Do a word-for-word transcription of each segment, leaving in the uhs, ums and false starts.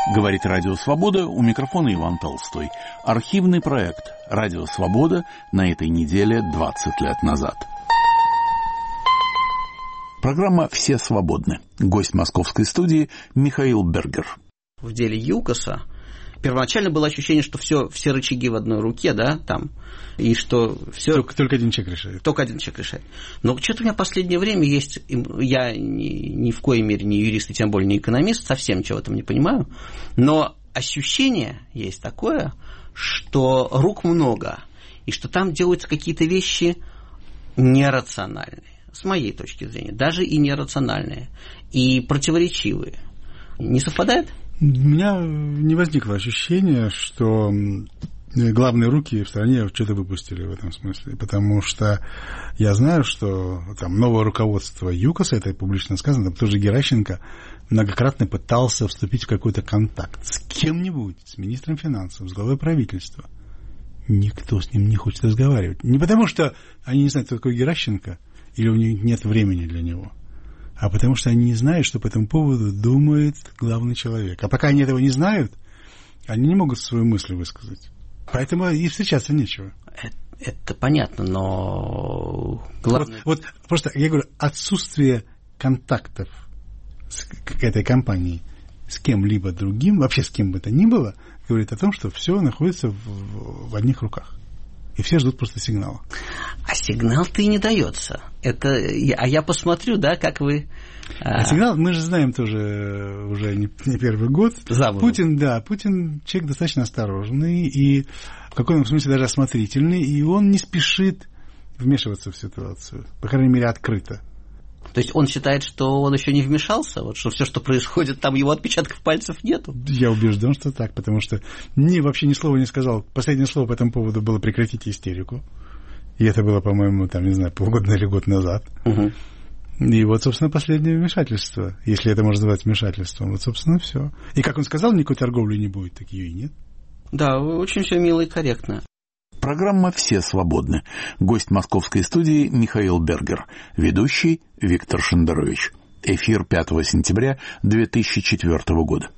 Говорит Радио Свобода, у микрофона Иван Толстой. Архивный проект Радио Свобода на этой неделе двадцать лет назад. Программа «Все свободны». Гость московской студии Михаил Бергер. В деле ЮКОСа первоначально было ощущение, что все, все рычаги в одной руке, да, там, и что все... Только, только один человек решает. Только один человек решает. Но что-то у меня в последнее время есть... Я ни, ни в коей мере не юрист, и тем более не экономист, совсем ничего в этом не понимаю, но ощущение есть такое, что рук много, и что там делаются какие-то вещи нерациональные, с моей точки зрения, даже и нерациональные, и противоречивые. Не совпадает? У меня не возникло ощущения, что главные руки в стране что-то выпустили в этом смысле, потому что я знаю, что там новое руководство ЮКОСа, это публично сказано, там тоже Геращенко многократно пытался вступить в какой-то контакт с кем-нибудь, с министром финансов, с главой правительства. Никто с ним не хочет разговаривать. Не потому, что они не знают, кто такой Геращенко, или у них нет времени для него, а потому что они не знают, что по этому поводу думает главный человек. А пока они этого не знают, они не могут свою мысль высказать. Поэтому и встречаться нечего. Это, это понятно, но... Главное... Вот, вот просто, я говорю, отсутствие контактов с к этой компанией с кем-либо другим, вообще с кем бы то ни было, говорит о том, что все находится в, в одних руках. И все ждут просто сигнала. А сигнал-то и не дается. Это, а я посмотрю, да, как вы... А, а сигнал, мы же знаем тоже уже не, не первый год. Замужем. Путин, да, Путин человек достаточно осторожный и в каком-то смысле даже осмотрительный, и он не спешит вмешиваться в ситуацию, по крайней мере, открыто. То есть он считает, что он еще не вмешался, вот что все, что происходит, там его отпечатков пальцев нету? Я убежден, что так, потому что ни, вообще ни слова не сказал. Последнее слово по этому поводу было «прекратите истерику». И это было, по-моему, там, не знаю, полгода или год назад. Угу. И вот, собственно, последнее вмешательство, если это можно назвать вмешательством. Вот, собственно, все. И, как он сказал, никакой торговли не будет, так ее и нет. Да, очень все мило и корректно. Программа «Все свободны». Гость московской студии Михаил Бергер. Ведущий Виктор Шендерович. Эфир пятого сентября две тысячи четвёртого года.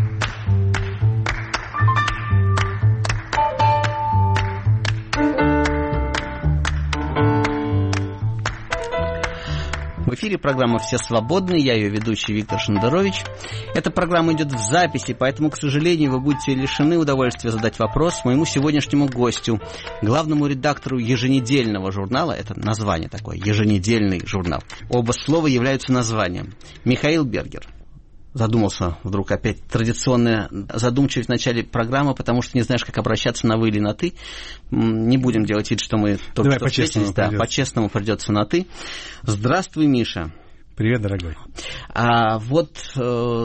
В эфире программа «Все свободны», я ее ведущий Виктор Шендерович. Эта программа идет в записи, поэтому, к сожалению, вы будете лишены удовольствия задать вопрос моему сегодняшнему гостю, главному редактору еженедельного журнала, это название такое, еженедельный журнал. Оба слова являются названием. Михаил Бергер. Задумался вдруг опять традиционная задумчивость в начале программы, потому что не знаешь, как обращаться на «вы» или на «ты». Не будем делать вид, что мы только Давай что по-честному встретились. Да, по-честному придется на «ты». Здравствуй, Миша. Привет, дорогой. А вот э,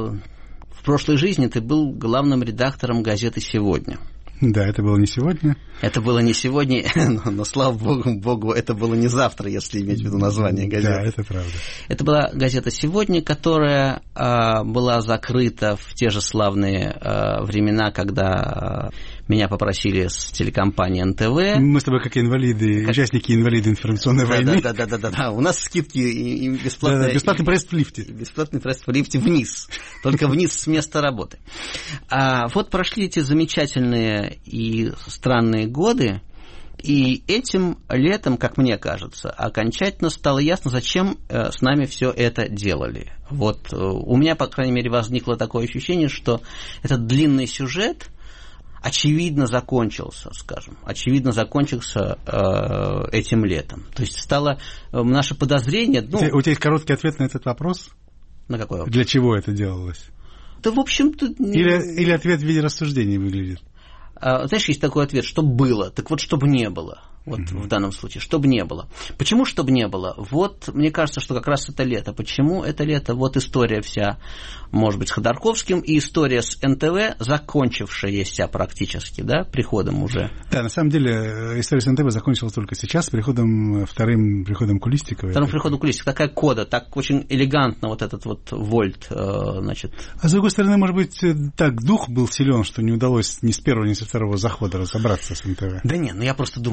в прошлой жизни ты был главным редактором газеты «Сегодня». Да, это было не сегодня. Это было не сегодня, но, но слава богу, богу, это было не завтра, если иметь в виду название газеты. Да, это правда. Это была газета «Сегодня», которая э, была закрыта в те же славные э, времена, когда э, меня попросили с телекомпании эн тэ вэ. Мы с тобой как инвалиды, как... участники инвалиды информационной да, войны. Да, да, да, да, да. У нас скидки и, и бесплатные. Да, да, бесплатный проезд в лифте. Бесплатный проезд в лифте вниз. Только вниз с места работы. А вот прошли эти замечательные и странные годы, и этим летом, как мне кажется, окончательно стало ясно, зачем э, с нами все это делали. Вот э, у меня, по крайней мере, возникло такое ощущение, что этот длинный сюжет очевидно закончился, скажем, очевидно закончился э, этим летом. То есть стало э, наше подозрение... Ну, у тебя есть короткий ответ на этот вопрос? На какой вопрос? Для чего это делалось? Да, в общем-то... Или, или ответ в виде рассуждений выглядит? Знаешь, есть такой ответ, что было, так вот, чтобы не было. Вот mm-hmm. в данном случае, чтобы не было. Почему чтобы не было? Вот, мне кажется, что как раз это лето. Почему это лето? Вот история вся, может быть, с Ходорковским, и история с эн тэ вэ, закончившаяся практически, да, приходом уже. Да, на самом деле, история с эн тэ вэ закончилась только сейчас, с приходом, вторым приходом Кулистикова. Вторым приходом Кулистикова. Такая кода, так очень элегантно вот этот вот вольт, значит. А с другой стороны, может быть, так дух был силен, что не удалось ни с первого, ни со второго захода разобраться с эн тэ вэ. Да нет, ну я просто думаю, что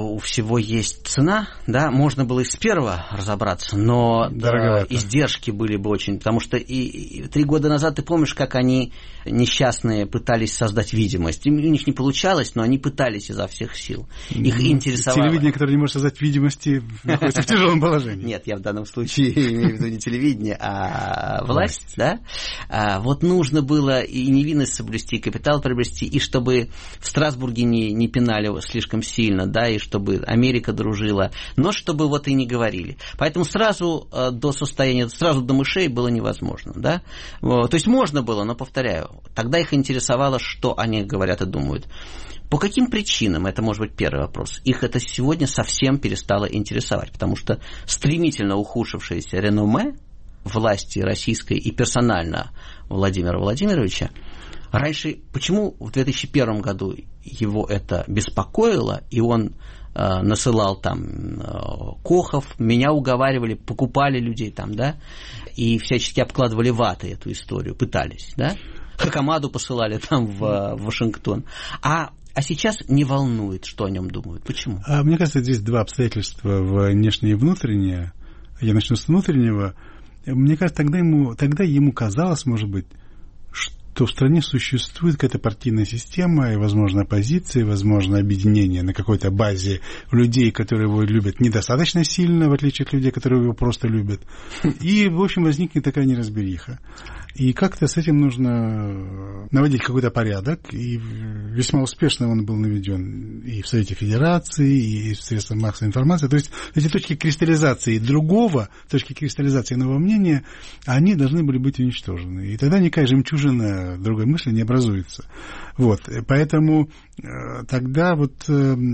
у всего есть цена, да, можно было и с первого разобраться, но да, издержки были бы очень, потому что и, и три года назад, ты помнишь, как они несчастные пытались создать видимость, у них не получалось, но они пытались изо всех сил, их интересовало... Телевидение, которое не может создать видимости, находится в тяжелом положении. Нет, я в данном случае имею в виду не телевидение, а власть, да, вот нужно было и невинность соблюсти, и капитал приобрести, и чтобы в Страсбурге не, не пинали слишком сильно, да, и чтобы Америка дружила, но чтобы вот и не говорили. Поэтому сразу э, до состояния, сразу до мышей было невозможно, да. То есть можно было, но, повторяю, тогда их интересовало, что они говорят и думают. По каким причинам, это может быть первый вопрос, их это сегодня совсем перестало интересовать, потому что стремительно ухудшившееся реноме власти российской и персонально Владимира Владимировича, раньше, почему в две тысячи первом году его это беспокоило, и он э, насылал там э, кохов, меня уговаривали, покупали людей там, да, и всячески обкладывали ватой эту историю, пытались, да, Хакамаду посылали там в, в Вашингтон, а, а сейчас не волнует, что о нем думают. Почему? А, мне кажется, здесь два обстоятельства, внешнее и внутреннее. Я начну с внутреннего. Мне кажется, тогда ему, тогда ему казалось, может быть, что в стране существует какая-то партийная система, и, возможно, оппозиция, возможно, объединение на какой-то базе людей, которые его любят недостаточно сильно, в отличие от людей, которые его просто любят. И, в общем, возникнет такая неразбериха. И как-то с этим нужно наводить какой-то порядок, и весьма успешно он был наведен и в Совете Федерации, и в средствах массовой информации. То есть эти точки кристаллизации другого, точки кристаллизации нового мнения, они должны были быть уничтожены. И тогда никакая жемчужина другой мысли не образуется. Вот. Поэтому тогда вот...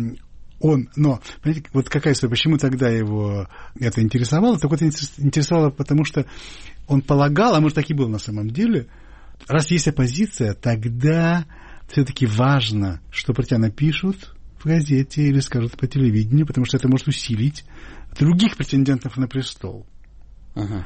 Он, но, понимаете, вот какая история, почему тогда его это интересовало? Так вот, интересовало, потому что он полагал, а может, так и было на самом деле, раз есть оппозиция, тогда все-таки важно, что про тебя напишут в газете или скажут по телевидению, потому что это может усилить других претендентов на престол. Uh-huh.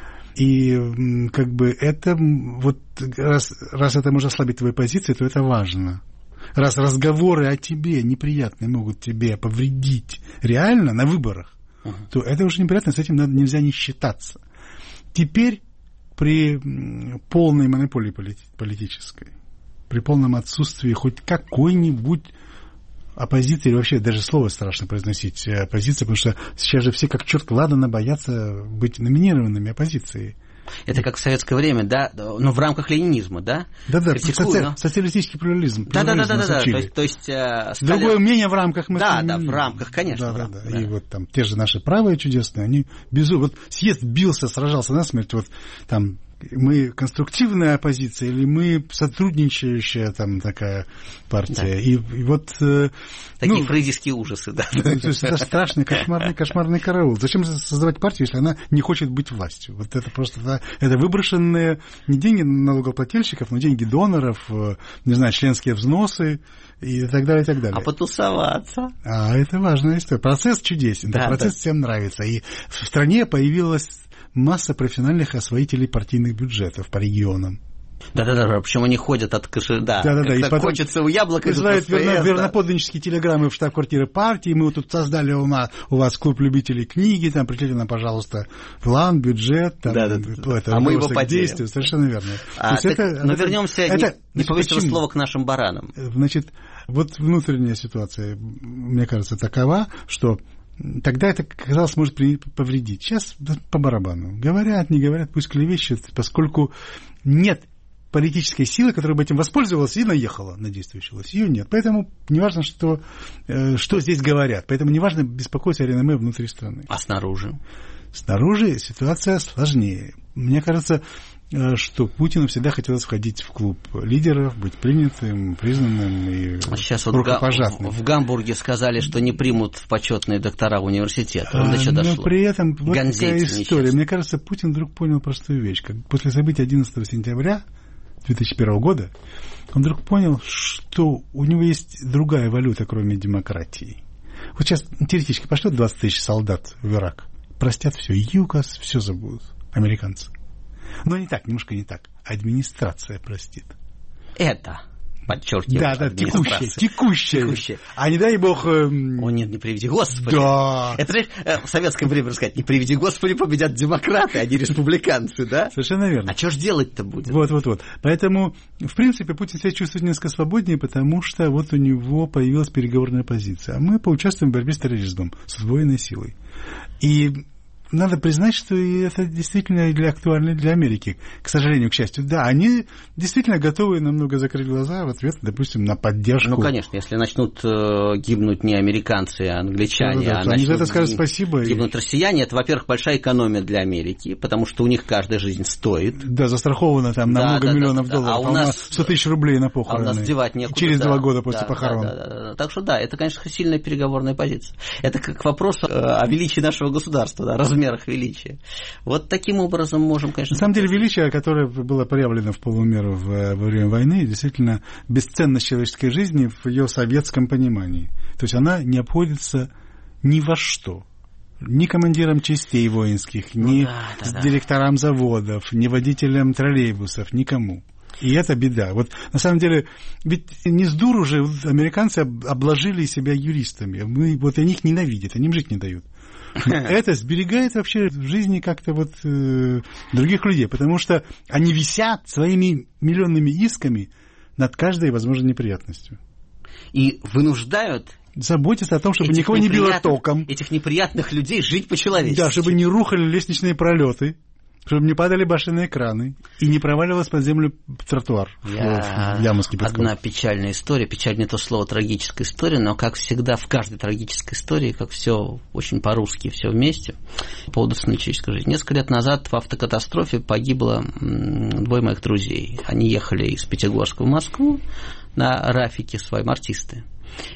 И как бы это, вот раз, раз это может ослабить твою позицию, то это важно. Раз разговоры о тебе неприятные могут тебе повредить реально на выборах, uh-huh. то это уже неприятно, с этим надо, нельзя не считаться. Теперь при полной монополии полит- политической, при полном отсутствии хоть какой-нибудь оппозиции, или вообще даже слово страшно произносить оппозиция, потому что сейчас же все как черт ладано боятся быть номинированными оппозицией. Это как в советское время, да, но в рамках ленинизма, да? Да-да, соци... но... социалистический плюрализм. Да-да-да, то есть... То есть э, стали... Другое мнение в рамках... Да, да, в рамках, конечно. Да-да-да, да. И вот там те же наши правые чудесные, они безумно... Вот съезд бился, сражался насмерть, вот там... Мы конструктивная оппозиция или мы сотрудничающая там такая партия? Да. И, и вот... Такие ну, фрейдистские ужасы, да. То есть это страшный, кошмарный, кошмарный караул. Зачем создавать партию, если она не хочет быть властью? Вот это просто... Это выброшенные не деньги налогоплательщиков, но деньги доноров, не знаю, членские взносы и так далее, и так далее. А потусоваться? А это важная история. Процесс чудесен, да, процесс да. всем нравится. И в стране появилась масса профессиональных освоителей партийных бюджетов по регионам. Да-да-да, причем они ходят от каши, да. Да-да-да, и потом хочется у яблока. Вызывают верно, верноподданнические телеграммы в штаб-квартиры партии. Мы вот тут создали у, нас, у вас клуб любителей книги, там, пришлите нам, пожалуйста, план, бюджет, там, да, да, да. Это, а мы его поделим. Совершенно верно. А, так, это, но это, вернемся, это, не, не повесив слово к нашим баранам. Значит, вот внутренняя ситуация, мне кажется, такова, что тогда это, казалось, может повредить. Сейчас по барабану. Говорят, не говорят, пусть клевещут, поскольку нет политической силы, которая бы этим воспользовалась и наехала на действующую власть. Ее нет. Поэтому неважно, что, что здесь говорят. Поэтому неважно беспокоиться о реноме внутри страны. А снаружи? Снаружи ситуация сложнее. Мне кажется, что Путину всегда хотелось входить в клуб лидеров, быть принятым, признанным и сейчас рукопожатным. Вот в Гамбурге сказали, что не примут в почетные доктора университета. А, до чего дошло? Но при этом вот такая история. Мне кажется, Путин вдруг понял простую вещь. Как после событий одиннадцатого сентября две тысячи первого года он вдруг понял, что у него есть другая валюта, кроме демократии. Вот сейчас теоретически пошлет двадцать тысяч солдат в Ирак. Простят все. ЮКОС, все забудут. Американцы. Но не так, немножко не так. Администрация простит. Это? подчеркиваю. Да, да, текущее, текущее. Текущее. А не дай бог... Эм... О, нет, не приведи Господи. Да. Это же в советское время сказать, не приведи Господи, победят демократы, а не республиканцы, да? Совершенно верно. А что ж делать-то будет? Вот, вот, вот. Поэтому, в принципе, Путин себя чувствует несколько свободнее, потому что вот у него появилась переговорная позиция. А мы поучаствуем в борьбе с терроризмом, с военной силой. И надо признать, что это действительно актуально для Америки, к сожалению, к счастью. Да, они действительно готовы намного закрыть глаза в ответ, допустим, на поддержку. Ну, конечно, если начнут э, гибнуть не американцы, а англичане, да, да, а они начнут за это скажут спасибо. Гибнут россияне, это, во-первых, большая экономия для Америки, потому что у них каждая жизнь стоит. Да, застраховано там на да, много да, миллионов да, да, долларов, а у, а у нас сто тысяч рублей на похороны. А у нас девать некуда. Через да, два года после да, похорон. Да, да, да, да. Так что да, это, конечно, сильная переговорная позиция. Это как вопрос о величии нашего государства, да, размерах величия. Вот таким образом можем, конечно... На самом деле, величие, которое было проявлено в полумеру во время войны, действительно бесценность человеческой жизни в ее советском понимании. То есть она не обходится ни во что. Ни командирам частей воинских, ну, ни да, да, директорам да. заводов, ни водителям троллейбусов, никому. И это беда. Вот на самом деле, ведь не с дуру же американцы обложили себя юристами. Мы, вот они их ненавидят, они им жить не дают. Это сберегает вообще в жизни как-то вот э, других людей, потому что они висят своими миллионными исками над каждой возможной неприятностью. И вынуждают заботиться о том, чтобы никого не било током. Этих неприятных людей жить по-человечески. Да, чтобы не рухали лестничные пролеты, чтобы не падали башенные краны и не проваливалась под землю тротуар. Я... Яму с кипятком. Одна печальная история, печаль не то слово, трагическая история, но, как всегда, в каждой трагической истории, как все очень по-русски, все вместе, по поводу цены человеческой жизни. Несколько лет назад в автокатастрофе погибло двое моих друзей. Они ехали из Пятигорска в Москву на Рафике, своим артисты.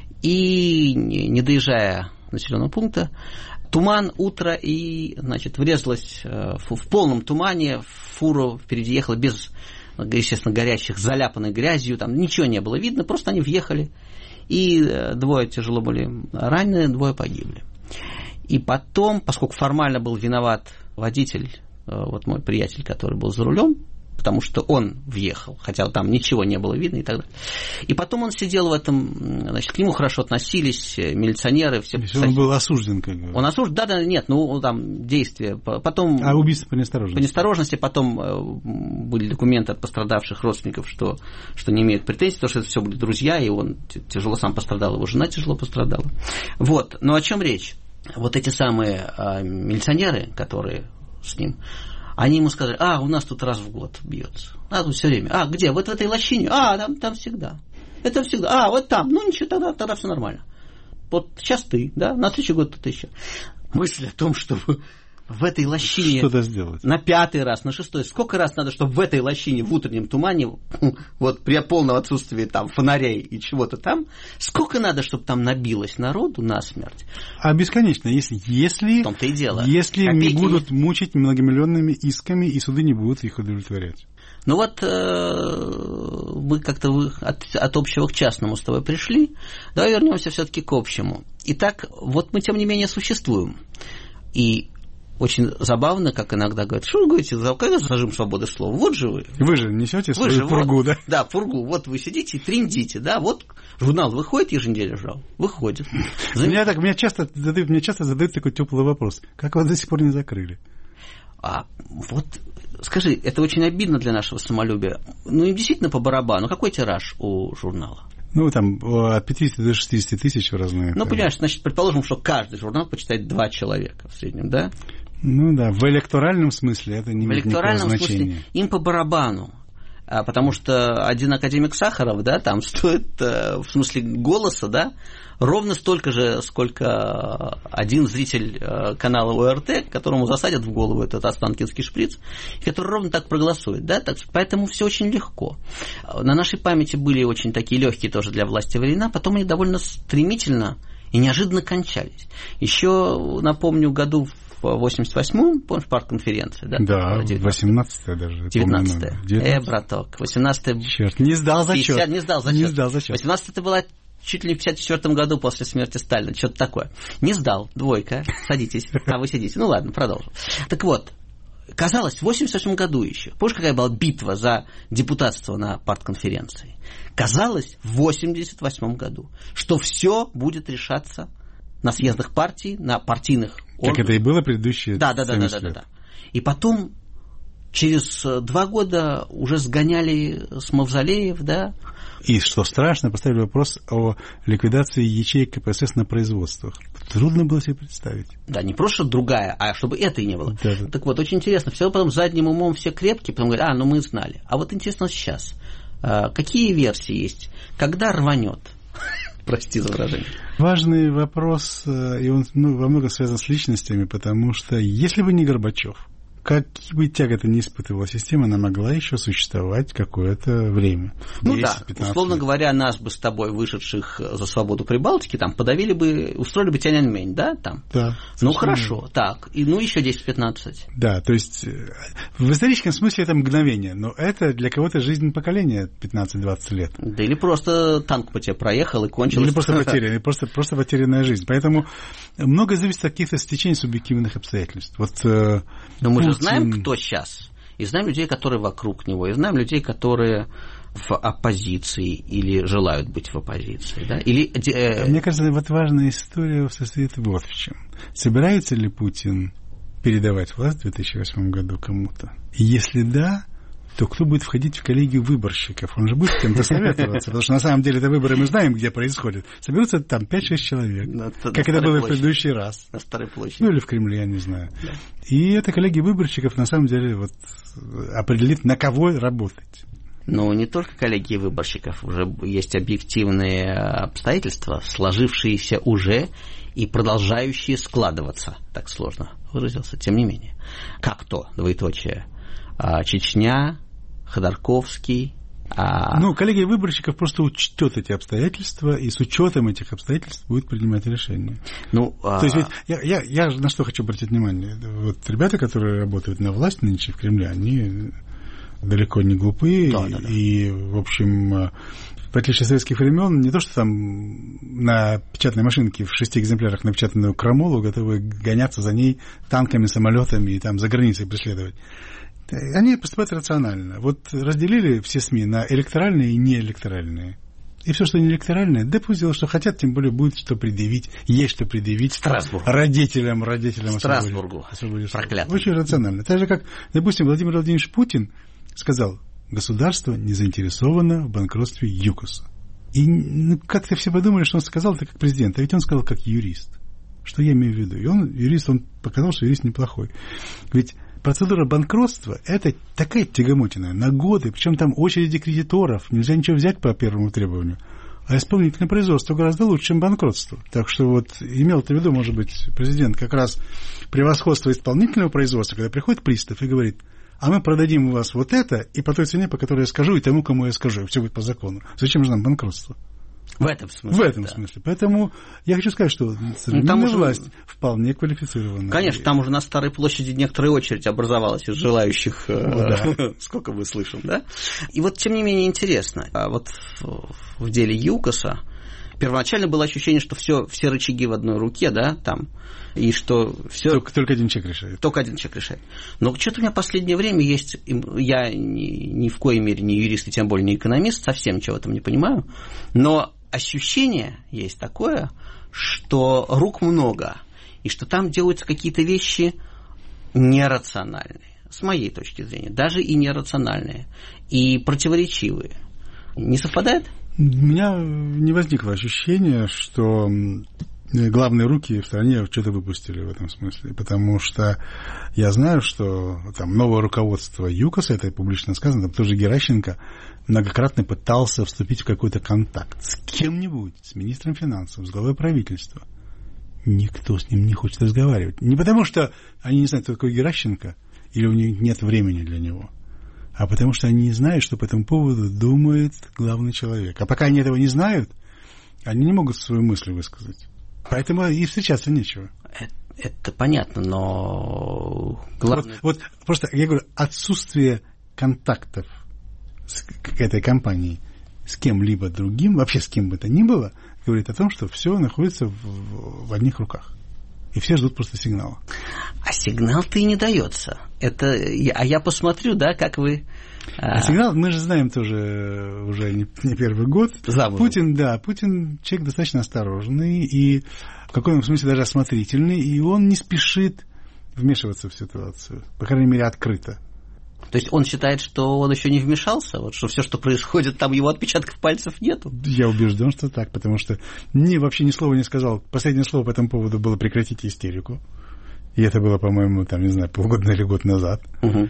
И, не доезжая населенного пункта, туман, утро, и, значит, врезалась в, в полном тумане, в фуру впереди ехала без, естественно, горящих, заляпанной грязью, там ничего не было видно, просто они въехали, и двое тяжело были ранены, двое погибли. И потом, поскольку формально был виноват водитель, вот мой приятель, который был за рулем, потому что он въехал, хотя там ничего не было видно и так далее. И потом он сидел в этом, значит, к нему хорошо относились милиционеры. Все. Он был осужден, как бы. Он осужден, да, да, нет, ну, там, действия. Потом... А убийство по неосторожности? По неосторожности, потом были документы от пострадавших родственников, что, что не имеют претензий, потому что это все были друзья, и он тяжело сам пострадал, его жена тяжело пострадала. Вот, но о чем речь? Вот эти самые а, милиционеры, которые с ним... Они ему сказали, а, у нас тут раз в год бьется. А, тут все время. А, где? Вот в этой лощине? А, там, там всегда. Это всегда. А, вот там. Ну, ничего, тогда, тогда все нормально. Вот сейчас ты, да, на следующий год ты еще. Мысль о том, чтобы в этой лощине... Что-то сделать. На пятый раз, на шестой. Сколько раз надо, чтобы в этой лощине, в утреннем тумане, вот при полном отсутствии там фонарей и чего-то там, сколько надо, чтобы там набилось народу насмерть? А бесконечно. Если, если, в том-то и дело. Если не будут мучить многомиллионными исками, и суды не будут их удовлетворять. Ну вот э, мы как-то от, от общего к частному с тобой пришли. Давай вернемся все-таки к общему. Итак, вот мы, тем не менее, существуем. И очень забавно, как иногда говорят, что вы говорите, когда зажим свободы слова? Вот же вы. Вы же несете свою же, пургу, вот, да? Да, пургу. Вот вы сидите и трындите, да, вот журнал выходит, еженедельный журнал, выходит. Зам... Меня, так, меня, часто задают, меня часто задают такой теплый вопрос. Как вас до сих пор не закрыли? А вот, скажи, это очень обидно для нашего самолюбия. Ну, им действительно по барабану. Какой тираж у журнала? Ну, там, от пятидесяти до шестидесяти тысяч разные. Ну, понимаешь, значит, предположим, что каждый журнал почитает два человека в среднем, да? Ну да, в электоральном смысле это не имеет никакого значения. В электоральном смысле им по барабану. Потому что один академик Сахаров, да, там стоит, в смысле голоса, да, ровно столько же, сколько один зритель канала ОРТ, которому засадят в голову этот останкинский шприц, и который ровно так проголосует, да, так, поэтому все очень легко. На нашей памяти были очень такие легкие тоже для власти времена, потом они довольно стремительно и неожиданно кончались. Еще, напомню, году в восемьдесят восьмом, помнишь, партконференция, да? Да, восемнадцатая даже. девятнадцатая. Э, браток, восемнадцатая. Черт, не сдал зачет. пятьдесят, не сдал зачет. Не сдал зачет. восемнадцатая была чуть ли не в пятьдесят четвёртом году после смерти Сталина, что-то такое. Не сдал, двойка, садитесь, а вы сидите. Ну ладно, продолжим. Так вот, казалось, в восемьдесят восьмом году еще, помнишь, какая была битва за депутатство на партконференции? Казалось, в восемьдесят восьмом году, что все будет решаться на съездах партий, на партийных органах. Как это и было предыдущие да, да, да, да, да, да, да. И потом через два года уже сгоняли с мавзолеев, да. И, что страшно, поставили вопрос о ликвидации ячеек ка пэ эс эс на производствах. Трудно было себе представить. Да, не просто другая, а чтобы это и не было. Да, да. Так вот, очень интересно. Все потом задним умом все крепкие, потом говорят, а, ну мы знали. А вот интересно сейчас. Какие версии есть? Когда рванет? Прости за выражение. Важный вопрос, и он ну, во многом связан с личностями, потому что если бы не Горбачев, какие бы тяготы не испытывала система, она могла еще существовать какое-то время. Ну да, условно лет. говоря, нас бы с тобой, вышедших за свободу Прибалтики, там подавили бы, устроили бы Тяньаньмэнь, да? Там. Да. Ну хорошо, так, и ну еще десять-пятнадцать. Да, то есть в историческом смысле это мгновение, но это для кого-то жизнь поколения пятнадцать-двадцать лет. Да или просто танк по тебе проехал и кончилось. Или просто потерянная, просто, просто потерянная жизнь. Поэтому многое зависит от каких-то стечений субъективных обстоятельств. Вот, но мы Путин... же знаем, кто сейчас. И знаем людей, которые вокруг него. И знаем людей, которые в оппозиции или желают быть в оппозиции. Да? Или, э... Мне кажется, вот важная история состоит вот в чем. Собирается ли Путин передавать власть в две тысячи восьмом году кому-то? И если да, то кто будет входить в коллегию выборщиков? Он же будет с кем-то советоваться, потому что на самом деле это выборы мы знаем, где происходят. Соберутся там пять-шесть человек, на, как это было площади. В предыдущий раз. На Старой площади. Ну или в Кремле, я не знаю. Да. И эта коллегия выборщиков на самом деле вот определит, на кого работать. Ну, не только коллегии выборщиков, уже есть объективные обстоятельства, сложившиеся уже и продолжающие складываться. Так сложно выразился, тем не менее. Как то, двоеточие, Чечня, Ходорковский. А... Ну, коллегия выборщиков просто учтет эти обстоятельства, и с учетом этих обстоятельств будет принимать решения. Ну, а... То есть, ведь я, я, я на что хочу обратить внимание. Вот ребята, которые работают на власть нынче в Кремле, они далеко не глупые, да, да, да. И, в общем, в отличие от советских времен, не то, что там на печатной машинке в шести экземплярах напечатанную крамолу готовы гоняться за ней танками, самолетами и там за границей преследовать. Они поступают рационально. Вот разделили все СМИ на электоральные и неэлекторальные. И все, что не электоральное, да пусть делают, что хотят, тем более будет что предъявить, есть что предъявить Страсбургу. родителям, родителям Страсбургу. Проклятым. Очень рационально. Так же, как, допустим, Владимир Владимирович Путин сказал, государство не заинтересовано в банкротстве ЮКОСа. И ну, как-то все подумали, что он сказал это как президент, а ведь он сказал как юрист. Что я имею в виду? И он, юрист, он показал, что юрист неплохой. Ведь процедура банкротства – это такая тягомотина на годы, причем там очереди кредиторов, нельзя ничего взять по первому требованию. А исполнительное производство гораздо лучше, чем банкротство. Так что вот имел в виду, может быть, президент как раз превосходство исполнительного производства, когда приходит пристав и говорит, а мы продадим у вас вот это и по той цене, по которой я скажу, и тому, кому я скажу, и все будет по закону. Зачем же нам банкротство? В этом смысле. В этом да. смысле. Поэтому я хочу сказать, что современная ну, власть уже... вполне квалифицирована. Конечно, там уже на Старой площади некоторая очередь образовалась из желающих, да. сколько мы слышим, да? И вот, тем не менее, интересно. Вот в деле ЮКОСа первоначально было ощущение, что все, все рычаги в одной руке, да, там, и что все... Только, только один человек решает. Только один человек решает. Но что-то у меня в последнее время есть... Я ни, ни в коей мере не юрист, и тем более не экономист, совсем ничего в этом не понимаю, но ощущение есть такое, что рук много, и что там делаются какие-то вещи нерациональные, с моей точки зрения, даже и нерациональные, и противоречивые. Не совпадает? У меня не возникло ощущения, что главные руки в стране что-то выпустили в этом смысле, потому что я знаю, что там новое руководство ЮКОСа, это публично сказано, там тоже Геращенко многократно пытался вступить в какой-то контакт с кем-нибудь, с министром финансов, с главой правительства. Никто с ним не хочет разговаривать. Не потому, что они не знают, кто такой Геращенко, или у них нет времени для него, а потому что они не знают, что по этому поводу думает главный человек. А пока они этого не знают, они не могут свою мысль высказать. Поэтому и встречаться нечего. Это, это понятно, но главное... Вот, вот просто, я говорю, отсутствие контактов с этой компанией с кем-либо другим, вообще с кем бы то ни было, говорит о том, что все находится в, в одних руках. И все ждут просто сигнала. А сигнал-то и не дается. Это, а я посмотрю, да, как вы... А сигнал, мы же знаем тоже уже не, не первый год. Замужем. Путин, да, Путин человек достаточно осторожный и в каком-то смысле даже осмотрительный, и он не спешит вмешиваться в ситуацию, по крайней мере, открыто. То есть он считает, что он еще не вмешался, вот, что все, что происходит, там его отпечатков пальцев нету? Я убежден, что так, потому что ни, вообще ни слова не сказал. Последнее слово по этому поводу было «прекратите истерику». И это было, по-моему, там, не знаю, полгода или год назад. Угу.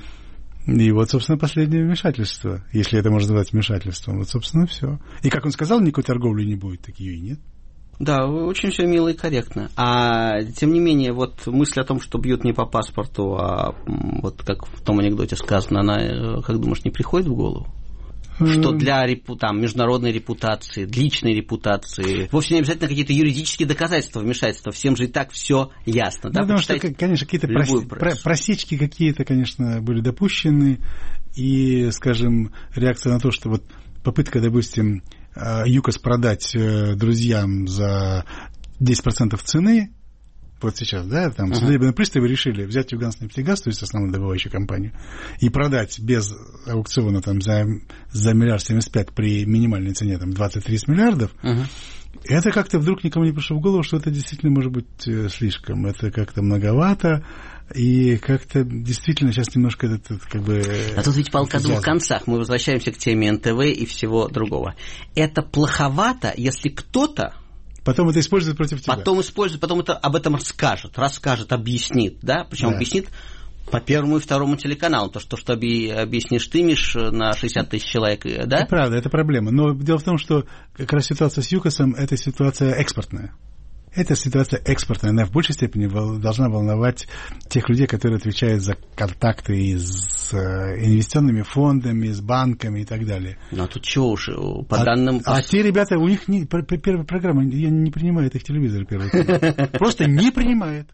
И вот, собственно, последнее вмешательство, если это можно назвать вмешательством. Вот, собственно, все. И, как он сказал, никакой торговли не будет, так ее и нет. Да, очень все мило и корректно. А тем не менее, вот мысль о том, что бьют не по паспорту, а вот как в том анекдоте сказано, она, как думаешь, не приходит в голову? Что для репу, там, международной репутации, личной репутации, вовсе не обязательно какие-то юридические доказательства вмешательства, всем же и так все ясно. Да? Потому что, конечно, какие-то прос... просечки какие-то, конечно, были допущены, и, скажем, реакция на то, что вот попытка, допустим, ЮКОС продать друзьям за десять процентов цены, вот сейчас, да, там, uh-huh. судебные приставы решили взять Юганск-Нефтегаз, то есть основную добывающую компанию, и продать без аукциона там за, за миллиард семьдесят пять при минимальной цене там двадцать-тридцать миллиардов, uh-huh. это как-то вдруг никому не пришло в голову, что это действительно может быть слишком, это как-то многовато, и как-то действительно сейчас немножко это как бы... А тут ведь палка о двух концах, мы возвращаемся к теме эн тэ вэ и всего другого. Это плоховато, если кто-то потом это используют против тебя. Потом используют, потом это об этом расскажет, расскажет, объяснит, да, причем да. объяснит по первому и второму телеканалу, то, что, что объяснишь ты, Миш, на шестьдесят тысяч человек, да? Это правда, это проблема, но дело в том, что как раз ситуация с ЮКОСом, это ситуация экспортная. Эта ситуация экспортная, она в большей степени должна волновать тех людей, которые отвечают за контакты с инвестиционными фондами, с банками и так далее. Ну, а тут чего уж, по а, данным... А те ребята, у них не, первая программа, я не принимаю их телевизор первый. Просто не принимает.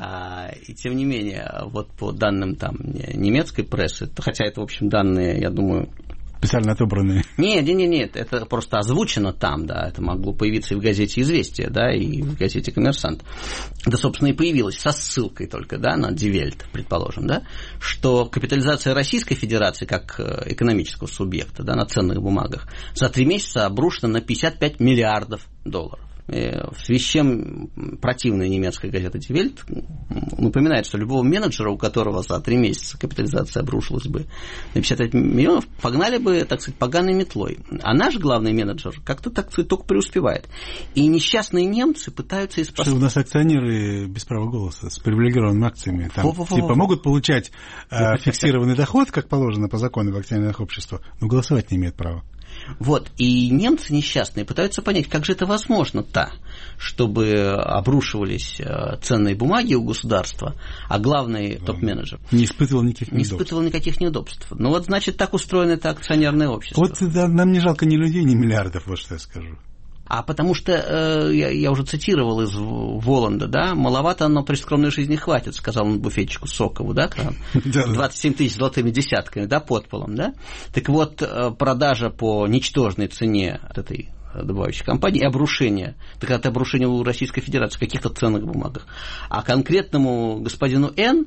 А, и тем не менее, вот по данным там немецкой прессы, хотя это, в общем, данные, я думаю... Специально отобранные. Нет, нет, нет, нет, это просто озвучено там, да, это могло появиться и в газете «Известия», да, и в газете «Коммерсант». Да, собственно, и появилось со ссылкой только, да, на Die Welt, предположим, да, что капитализация Российской Федерации как экономического субъекта, да, на ценных бумагах за три месяца обрушена на пятьдесят пять миллиардов долларов. В связи с чем противная немецкая газета Die Welt напоминает, что любого менеджера, у которого за три месяца капитализация обрушилась бы на пятьдесят пять миллионов, погнали бы, так сказать, поганой метлой. А наш главный менеджер как-то, так сказать, только преуспевает. И несчастные немцы пытаются использовать... Что у нас акционеры без права голоса, с привилегированными акциями. Там, типа могут получать э, фиксированный доход, как положено по закону в акционерных обществах, но голосовать не имеют права. Вот, и немцы несчастные пытаются понять, как же это возможно-то, чтобы обрушивались ценные бумаги у государства, а главный да. топ-менеджер не испытывал никаких не неудобств. испытывал никаких неудобств. Ну вот, значит, так устроено это акционерное общество. Вот да, нам не жалко ни людей, ни миллиардов, вот что я скажу. А потому что, э, я, я уже цитировал из Воланда, да, маловато, но при скромной жизни хватит, сказал он буфетчику Сокову, да, двадцать семь тысяч золотыми десятками, да, под полом, да. Так вот, продажа по ничтожной цене этой добывающей компании и обрушение, так это обрушение у Российской Федерации в каких-то ценных бумагах. А конкретному господину Н,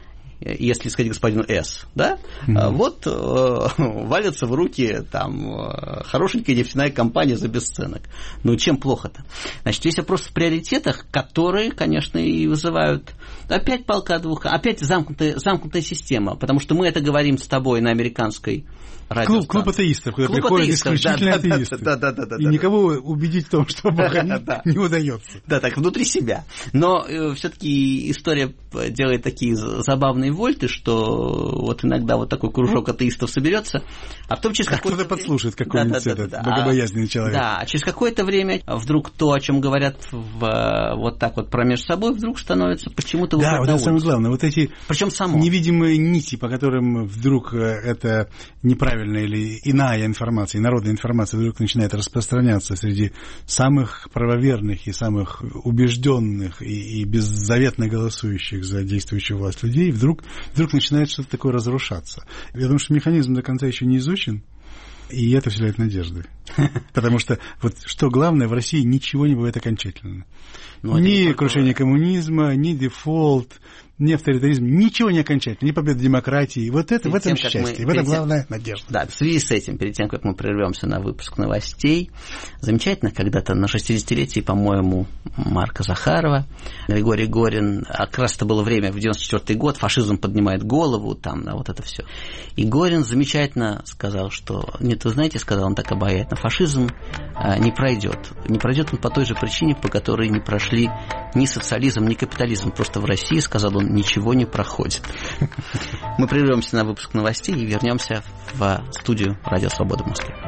если сказать господину С, да, mm-hmm. вот э, валятся в руки там э, хорошенькая нефтяная компания за бесценок. Ну, чем плохо-то? Значит, есть вопрос в приоритетах, которые, конечно, и вызывают опять палка о двух, опять замкнутая, замкнутая система, потому что мы это говорим с тобой на американской радиостанции. Клуб, клуб атеистов, куда клуб приходят атеистов, исключительно да, атеисты. Да, да, да, да, и да, никого да. убедить в том, что Бога не, не удается. Да, так, внутри себя. Но э, все-таки история делает такие забавные вольты, что вот иногда вот такой кружок атеистов соберется, а потом через как какое-то... кто-то подслушает какой-нибудь да, да, этот да, да, богобоязненный а, человек. Да, а через какое-то время вдруг то, о чем говорят в, вот так вот промеж собой, вдруг становится почему-то... Да, вот это самое главное. Вот эти Причем само. невидимые нити, по которым вдруг это неправильная или иная информация, народная информация вдруг начинает распространяться среди самых правоверных и самых убежденных и, и беззаветно голосующих за действующую власть людей, вдруг, вдруг начинает что-то такое разрушаться. Я думаю, что механизм до конца еще не изучен, и это вселяет надежды. Потому что вот что главное, в России ничего не бывает окончательно. Ну, ни крушение коммунизма, ни дефолт, ни авторитаризм, ничего не окончательно, ни победа демократии. Вот это, в этом тем, счастье, мы, в этом главная тем, надежда. Да, в связи с этим, перед тем, как мы прервемся на выпуск новостей, замечательно, когда-то на шестидесятилетии, по-моему, Марка Захарова, Григорий Горин, а как раз это было время, в девяносто четвёртый год, фашизм поднимает голову, там, да, вот это все. И Горин замечательно сказал, что, нет, вы знаете, сказал он так обаятельно, фашизм а, не пройдет. Не пройдет он по той же причине, по которой не прошли ни социализм, ни капитализм. Просто в России, сказал он, ничего не проходит. Мы прервемся на выпуск новостей и вернемся в студию «Радио Свобода» в Москве.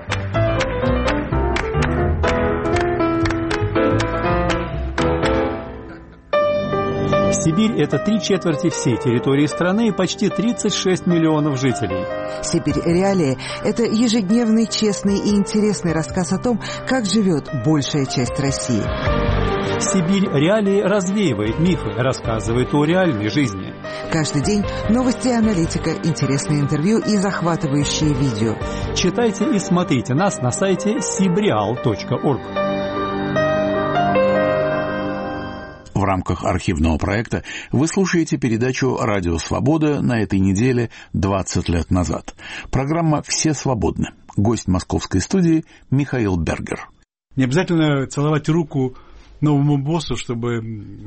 Сибирь – это три четверти всей территории страны и почти тридцать шесть миллионов жителей. «Сибирь. Реалии» – это ежедневный, честный и интересный рассказ о том, как живет большая часть России. «Сибирь. Реалии» развеивает мифы, рассказывает о реальной жизни. Каждый день новости и аналитика, интересные интервью и захватывающие видео. Читайте и смотрите нас на сайте сибреал точка орг. В рамках архивного проекта вы слушаете передачу «Радио Свобода» на этой неделе двадцать лет назад. Программа «Все свободны». Гость московской студии Михаил Бергер. Не обязательно целовать руку новому боссу, чтобы,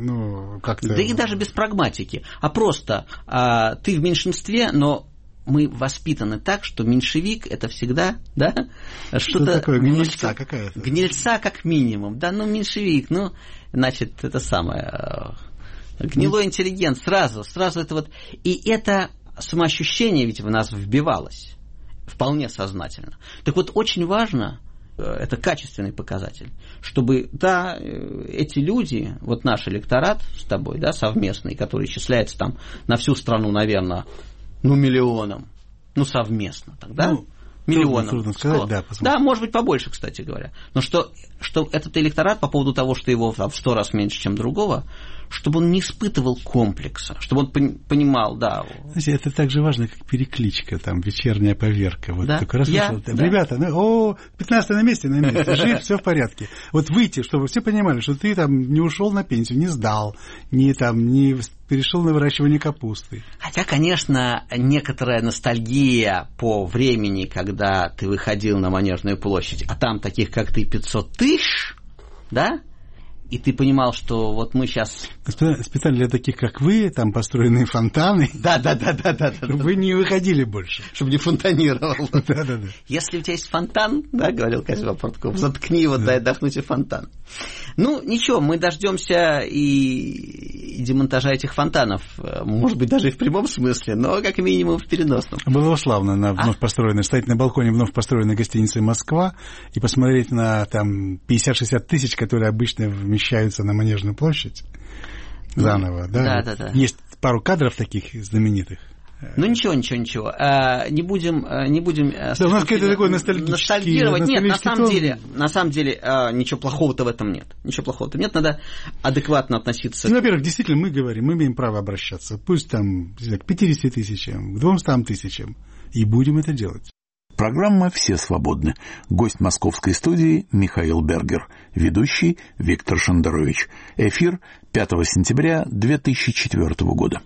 ну, как-то... Да и даже без прагматики, а просто а, ты в меньшинстве, но мы воспитаны так, что меньшевик это всегда, да, что-то... Что такое? Гнильца какая-то? Гнильца как минимум, да, ну меньшевик, ну, значит, это самое... Гнилой интеллигент, сразу, сразу это вот... И это самоощущение ведь в нас вбивалось, вполне сознательно. Так вот, очень важно... Это качественный показатель, чтобы, да, эти люди, вот наш электорат с тобой, да, совместный, который исчисляется там на всю страну, наверное, ну, миллионом, ну, совместно, тогда, ну, миллионом. Трудно, трудно сказать, да, да, может быть, побольше, кстати говоря. Но что, что этот электорат, по поводу того, что его в сто раз меньше, чем другого, чтобы он не испытывал комплекса, чтобы он понимал, да. Знаете, это так же важно, как перекличка, там, вечерняя поверка. Вот да? только раз Я, вышел, да. Ребята, ну, о, пятнадцатый на месте, на месте, жив, все в порядке. Вот выйти, чтобы все понимали, что ты там не ушел на пенсию, не сдал, не там, не перешел на выращивание капусты. Хотя, конечно, некоторая ностальгия по времени, когда ты выходил на Манежную площадь, а там таких, как ты, пятьсот тысяч, да? И ты понимал, что вот мы сейчас... Специально для таких, как вы, там построены фонтаны. Да-да-да. Вы не выходили больше. Чтобы не фонтанировал. Да-да-да. Если у тебя есть фонтан, да, говорил Козьма Портков, заткни его, дай отдохнуть и фонтан. Ну, ничего, мы дождемся и... и демонтажа этих фонтанов. Может быть, даже и в прямом смысле, но как минимум в переносном. Было славно на вновь а? построенной, стоять на балконе вновь построенной гостиницы «Москва» и посмотреть на там пятьдесят-шестьдесят тысяч, которые обычно вмещаются на Манежную площадь заново. Да, да, да, да. Есть пару кадров таких знаменитых. Ну ничего, ничего, ничего. А, не будем, не будем. Да, у нас какой-то такой ностальгический. Ностальгировать. Нет, на самом тон. деле, на самом деле, а, ничего плохого-то в этом нет. Ничего плохого-то нет. Надо адекватно относиться. Ну, во-первых, действительно, мы говорим, мы имеем право обращаться. Пусть там к пятидесяти тысячам, к двумстам тысячам, и будем это делать. Программа «Все свободны». Гость московской студии Михаил Бергер. Ведущий Виктор Шендерович. Эфир пятого сентября две тысячи четвёртого года.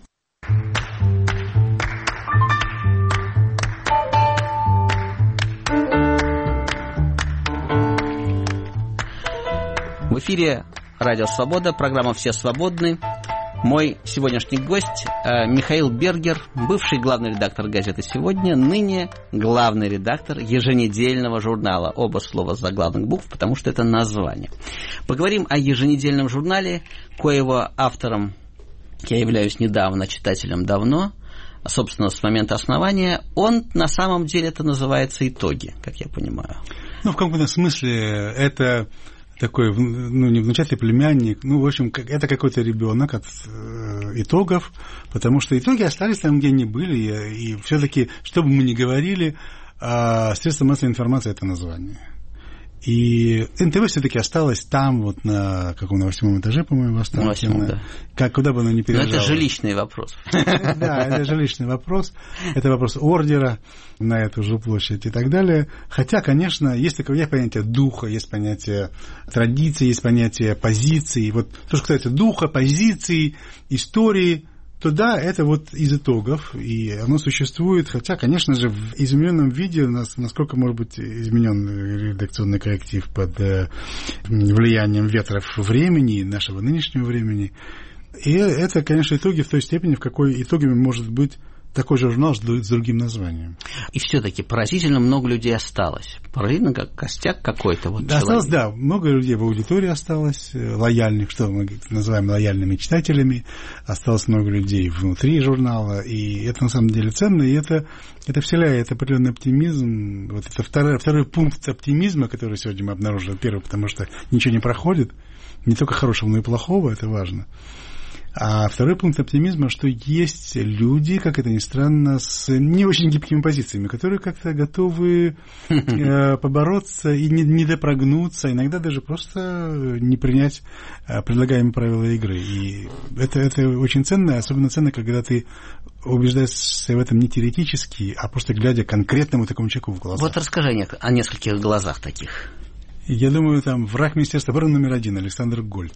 В эфире «Радио Свобода», программа «Все свободны». Мой сегодняшний гость Михаил Бергер, бывший главный редактор газеты «Сегодня», ныне главный редактор еженедельного журнала. Оба слова заглавных букв, потому что это название. Поговорим о еженедельном журнале, коего автором я являюсь недавно, читателем давно, собственно, с момента основания. Он на самом деле это называется «Итоги», как я понимаю. Ну, в каком-то смысле это... такой, ну, не внучатый племянник, ну, в общем, это какой-то ребенок от э, итогов, потому что итоги остались там, где они были, и, и все-таки, что бы мы ни говорили, э, средства массовой информации – это название. И эн тэ вэ все-таки осталось там, вот на каком, на восьмом этаже, по-моему, осталось. Восьмом, да. Как, куда бы оно ни переезжало. Но это жилищный вопрос. Да, это жилищный вопрос. Это вопрос ордера на эту же площадь и так далее. Хотя, конечно, есть такое, есть понятие духа, есть понятие традиции, есть понятие позиции. Вот то, что касается духа, позиции, истории, то да, это вот из итогов, и оно существует, хотя, конечно же, в измененном виде, у нас, насколько может быть изменен редакционный коллектив под э, влиянием ветров времени, нашего нынешнего времени. И это, конечно, итоги в той степени, в какой итогами может быть такой же журнал с другим названием. И все-таки поразительно много людей осталось. Поразительно, как костяк какой-то. Вот да, осталось, да, много людей в аудитории осталось, лояльных, что мы называем лояльными читателями. Осталось много людей внутри журнала, и это на самом деле ценно, и это, это вселяет определенный оптимизм. Вот это второй, второй пункт оптимизма, который сегодня мы обнаружили. Первый, потому что ничего не проходит, не только хорошего, но и плохого, это важно. А второй пункт оптимизма, что есть люди, как это ни странно, с не очень гибкими позициями, которые как-то готовы э, побороться и не, не допрогнуться, иногда даже просто не принять э, предлагаемые правила игры. И это, это очень ценно, особенно ценно, когда ты убеждаешься в этом не теоретически, а просто глядя конкретному такому человеку в глаза. Вот расскажи о нескольких глазах таких. Я думаю, там враг Министерства обороны номер один Александр Гольц.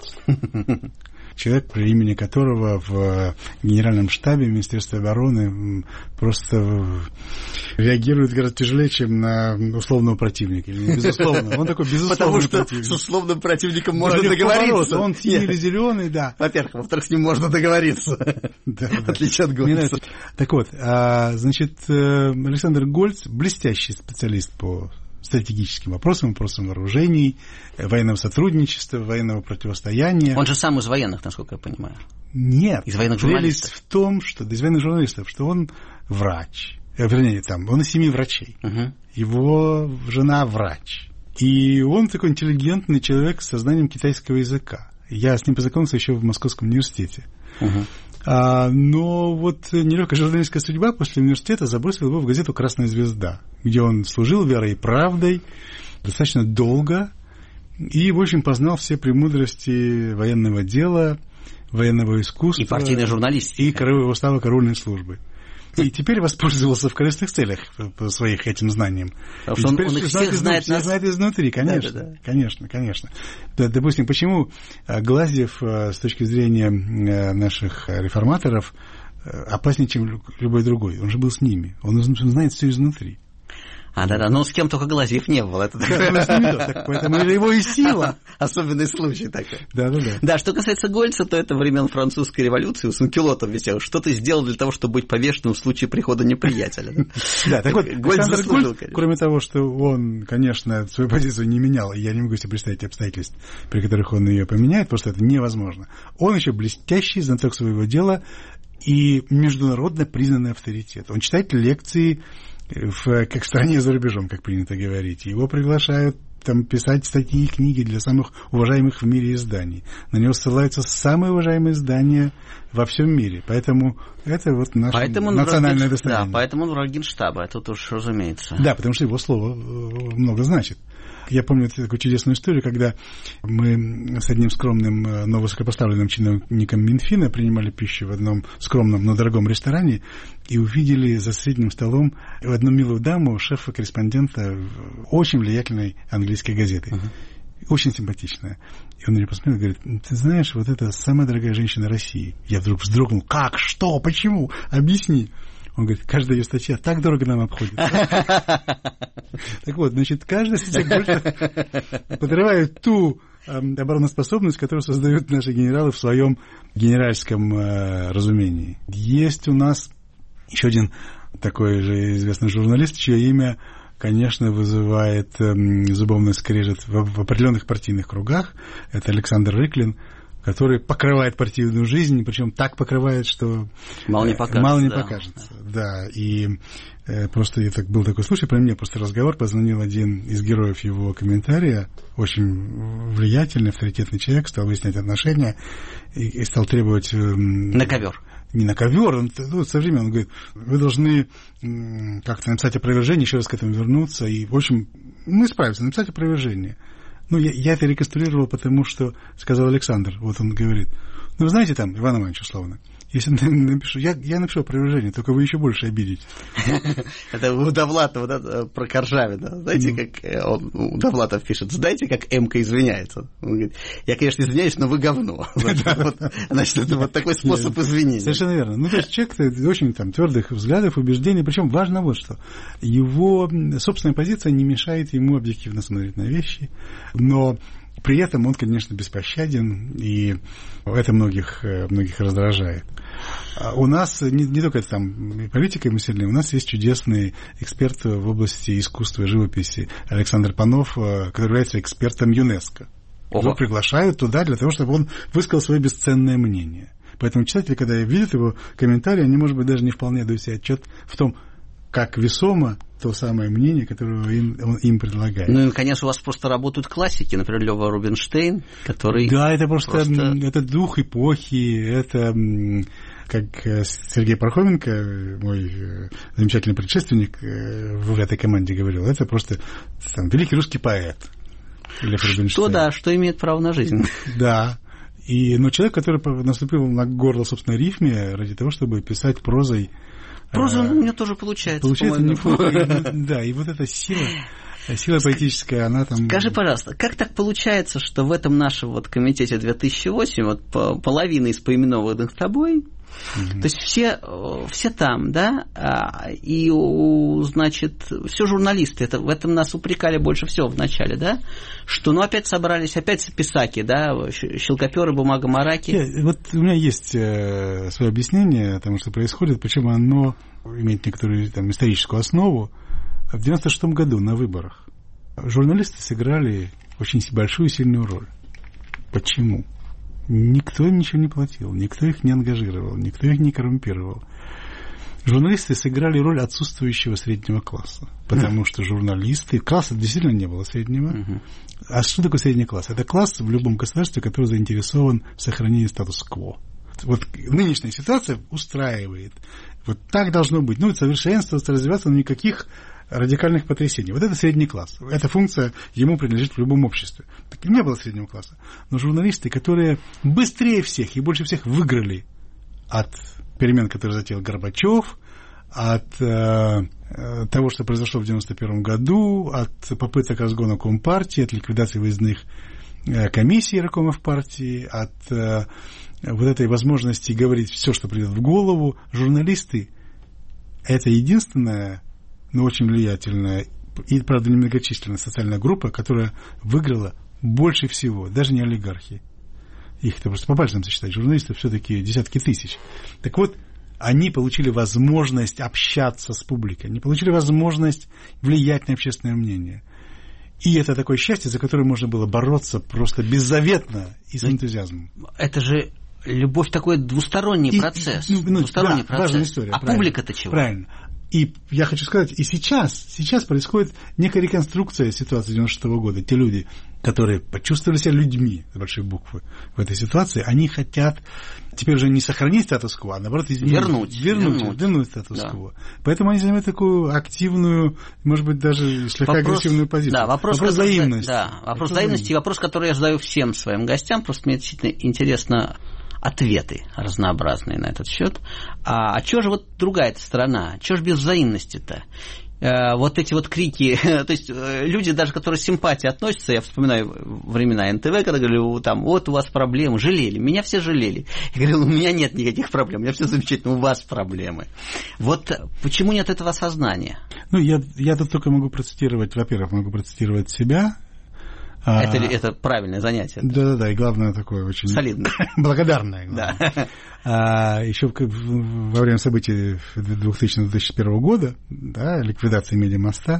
Человек, при имени которого в Генеральном штабе Министерства обороны просто реагирует гораздо тяжелее, чем на условного противника. Или безусловно. Он такой безусловный противник. Потому что с условным противником можно договориться. Он синий или зеленый, да. Во-первых, во-вторых, с ним можно договориться. Отлично от Гольца. Так вот, значит, Александр Гольц блестящий специалист по стратегическим вопросам, вопросам вооружений, военного сотрудничества, военного противостояния. Он же сам из военных, насколько я понимаю. Нет. Из военных журналистов. Прелесть в том, что из военных журналистов, что он врач. Вернее, там, он из семьи врачей. Угу. Его жена врач. И он такой интеллигентный человек с сознанием китайского языка. Я с ним познакомился еще в Московском университете. Угу. А, но вот нелегкая журналистская судьба после университета забросила его в газету «Красная звезда», где он служил верой и правдой достаточно долго и, в общем, познал все премудрости военного дела, военного искусства. И партийной журналистики. И устава караульной службы. И теперь воспользовался в корыстных целях по своих этим знаниям. Потому что он, он их всех знает, знает, знает изнутри, конечно, да, да, да. конечно, конечно. Да, допустим, почему Глазьев с точки зрения наших реформаторов опаснее, чем любой другой? Он же был с ними, он знает все изнутри. А, да-да, но с кем только Глазьев не был. Это так, поэтому его и сила. Особенный случай такой. Да-да-да. Да, что касается Гольца, то это времен французской революции, у Санкюлотов висел. Что ты сделал для того, чтобы быть повешенным в случае прихода неприятеля? Да, так вот, Александр Гольц, кроме того, что он, конечно, свою позицию не менял, и я не могу себе представить обстоятельств, при которых он ее поменяет, потому что это невозможно. Он еще блестящий знаток своего дела и международно признанный авторитет. Он читает лекции в, как в стране за рубежом, как принято говорить. Его приглашают там писать статьи и книги для самых уважаемых в мире изданий. На него ссылаются самые уважаемые издания во всем мире. Поэтому это вот наше поэтому национальное достояние. Да, поэтому он враг Генштаба, это уж разумеется. Да, потому что его слово много значит. Я помню такую чудесную историю, когда мы с одним скромным, но высокопоставленным чиновником Минфина принимали пищу в одном скромном, но дорогом ресторане и увидели за соседним столом одну милую даму, шефа-корреспондента очень влиятельной английской газеты. Uh-huh. Очень симпатичная. И он на нее посмотрел и говорит: ты знаешь, вот это самая дорогая женщина России. Я вдруг вздрогнул. Как? Что? Почему? Объясни. Он говорит: каждая ее статья так дорого нам обходится. Так вот, значит, каждая статья Гольца подрывает ту обороноспособность, которую создают наши генералы в своем генеральском разумении. Есть у нас еще один такой же известный журналист, чье имя, конечно, вызывает зубовный скрежет в определенных партийных кругах. Это Александр Рыклин, который покрывает партийную жизнь, причем так покрывает, что мало не покажется. Мало не да. покажется. Да, и э, просто это был такой случай, про меня просто разговор, позвонил один из героев его комментария, очень влиятельный, авторитетный человек, стал выяснять отношения и, и стал требовать... Э, на ковер. Не на ковер, он, ну, со временем он говорит: вы должны как-то написать опровержение, еще раз к этому вернуться, и, в общем, мы справимся, написать опровержение. Ну, я, я это реконструировал, потому что сказал Александр, вот он говорит, ну, вы знаете, там, Иван Иванович, условно, если напишу, я, я напишу опровержение, только вы еще больше обидите. Это у Довлатова, да, про Коржавина. Знаете, как он, у Довлатов пишет, знаете, как Эмка извиняется? Он говорит, я, конечно, извиняюсь, но вы говно. Значит, это вот такой способ извинения. Совершенно верно. Ну, то есть человек очень там твердых взглядов, убеждений, причем важно вот что. Его собственная позиция не мешает ему объективно смотреть на вещи, но при этом он, конечно, беспощаден, и это многих, многих раздражает. У нас не, не только это там политика и мышление, у нас есть чудесный эксперт в области искусства и живописи Александр Панов, который является экспертом ЮНЕСКО. Ого. Его приглашают туда для того, чтобы он высказал свое бесценное мнение. Поэтому читатели, когда видят его комментарии, они, может быть, даже не вполне дают себе отчет в том, как весомо то самое мнение, которое им, он им предлагает. Ну и, конечно, у вас просто работают классики, например, Лёва Рубинштейн, который... Да, это просто, просто... это дух эпохи, это, как Сергей Пархоменко, мой замечательный предшественник в этой команде говорил, это просто там, великий русский поэт. Лев Рубинштейн. Что да, что имеет право на жизнь. Да. И, но человек, который наступил на горло собственной рифме ради того, чтобы писать прозой. Проза у меня тоже получается. Получается неплохо. Да, и вот эта сила, сила поэтическая, она там... Скажи, пожалуйста, как так получается, что в этом нашем вот комитете две тысячи восемь вот половина из поименованных тобой, mm-hmm. то есть все, все там, да, и, значит, все журналисты, это, в этом нас упрекали больше всего в начале, да, что, ну, опять собрались, опять писаки, да, щелкоперы, бумага-мараки. Yeah, вот у меня есть э, свое объяснение тому, что происходит, причем оно имеет некоторую там, историческую основу. В девяносто шестом году на выборах журналисты сыграли очень большую и сильную роль. Почему? Никто ничего не платил, никто их не ангажировал, никто их не коррумпировал. Журналисты сыграли роль отсутствующего среднего класса, потому что журналисты... Класса действительно не было среднего. Uh-huh. А что такое средний класс? Это класс в любом государстве, который заинтересован в сохранении статус-кво. Вот нынешняя ситуация устраивает. Вот так должно быть. Ну, совершенствоваться, развиваться, но никаких радикальных потрясений. Вот это средний класс. Эта функция ему принадлежит в любом обществе. Так не было среднего класса. Но журналисты, которые быстрее всех и больше всех выиграли от перемен, которые затеял Горбачев, от э, того, что произошло в девяносто первом году, от попыток разгона Компартии, от ликвидации выездных э, комиссий райкомов партии, от э, вот этой возможности говорить все, что придет в голову. Журналисты – это единственная, но очень влиятельная и, правда, немногочисленная социальная группа, которая выиграла больше всего, даже не олигархи. Их-то просто по пальцам сосчитать. Журналистов все-таки десятки тысяч. Так вот, они получили возможность общаться с публикой, они получили возможность влиять на общественное мнение. И это такое счастье, за которое можно было бороться просто беззаветно и с энтузиазмом. Это же любовь такой двусторонний и, процесс. Ну, ну, двусторонний да, процесс. Важная история. А публика-то чего? Правильно. И я хочу сказать, и сейчас, сейчас происходит некая реконструкция ситуации девяносто шестого года. Те люди, которые почувствовали себя людьми, с большой буквы, в этой ситуации, они хотят теперь уже не сохранить статус-кво, а наоборот изменить. Вернуть. Вернуть, вернуть. вернуть статус-кво. Да. Поэтому они занимают такую активную, может быть, даже слегка вопрос, агрессивную позицию. Да, вопрос, вопрос который, взаимности. Да, вопрос взаимности, и вопрос, который я задаю всем своим гостям, просто мне действительно интересно ответы разнообразные на этот счет. А, а что же вот другая сторона? Чего же без взаимности-то? Э, вот эти вот крики, то есть э, люди, даже которые с симпатией относятся, я вспоминаю времена эн тэ вэ, когда говорили, там, вот у вас проблемы, жалели, меня все жалели. Я говорил, у меня нет никаких проблем, у меня все замечательно, у вас проблемы. Вот почему нет этого осознания? Ну, я, я тут только могу процитировать, во-первых, могу процитировать себя. Это, это правильное занятие. Да-да-да, и главное такое очень... Солидное. Благодарное. Да. А, еще во время событий двухтысячного — две тысячи первого года, да, ликвидации Медиамоста,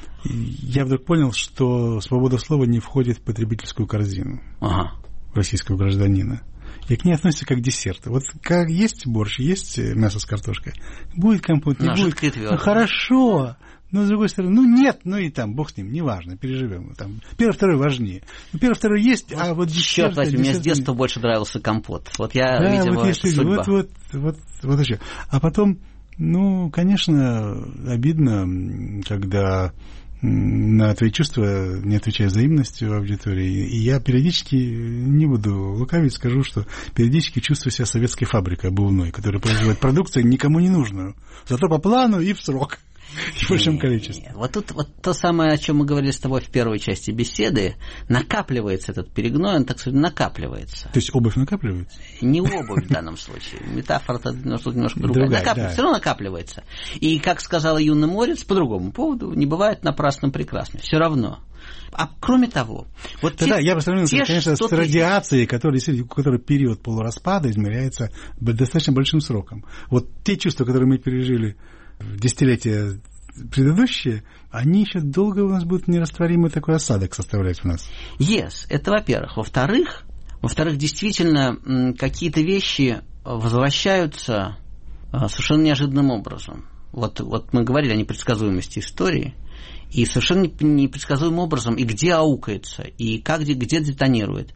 я вдруг понял, что свобода слова не входит в потребительскую корзину ага. российского гражданина. И к ней относится как к десерту. Вот как есть борщ, есть мясо с картошкой, будет компот, не Наши будет. Ну, хорошо. Но, с другой стороны, ну, нет, ну, и там, бог с ним, неважно, переживем. Там, первый, второй важнее. Ну, первый, второй есть, вот, а вот десерт... Черт возьми, мне с детства больше нравился компот. Вот я, да, видимо, вот это судьба. Вот, вот, вот, вот еще. А потом, ну, конечно, обидно, когда на твои чувства не отвечая взаимностью в аудитории. И я периодически, не буду лукавить, скажу, что периодически чувствую себя советской фабрикой обувной, которая производит продукцию никому не нужную, зато по плану и в срок. В большом количестве. Вот тут вот то самое, о чем мы говорили с тобой в первой части беседы, накапливается этот перегной, он, так сказать, накапливается. То есть обувь накапливается? Не обувь в данном случае. Метафора-то немножко другая. другая Накап... да. Все равно накапливается. И, как сказала Юна Морец, по другому поводу, не бывает напрасным прекрасным. Все равно. А кроме того, вот да, те, да, я бы сравнил, те конечно, с радиацией, который, у которой период полураспада измеряется достаточно большим сроком. Вот те чувства, которые мы пережили в десятилетия предыдущие, они еще долго у нас будут нерастворимый такой осадок составлять в нас. Yes, это во-первых. Во-вторых, во-вторых, действительно, какие-то вещи возвращаются совершенно неожиданным образом. Вот, вот мы говорили о непредсказуемости истории, и совершенно непредсказуемым образом, и где аукается, и как, где, где детонирует.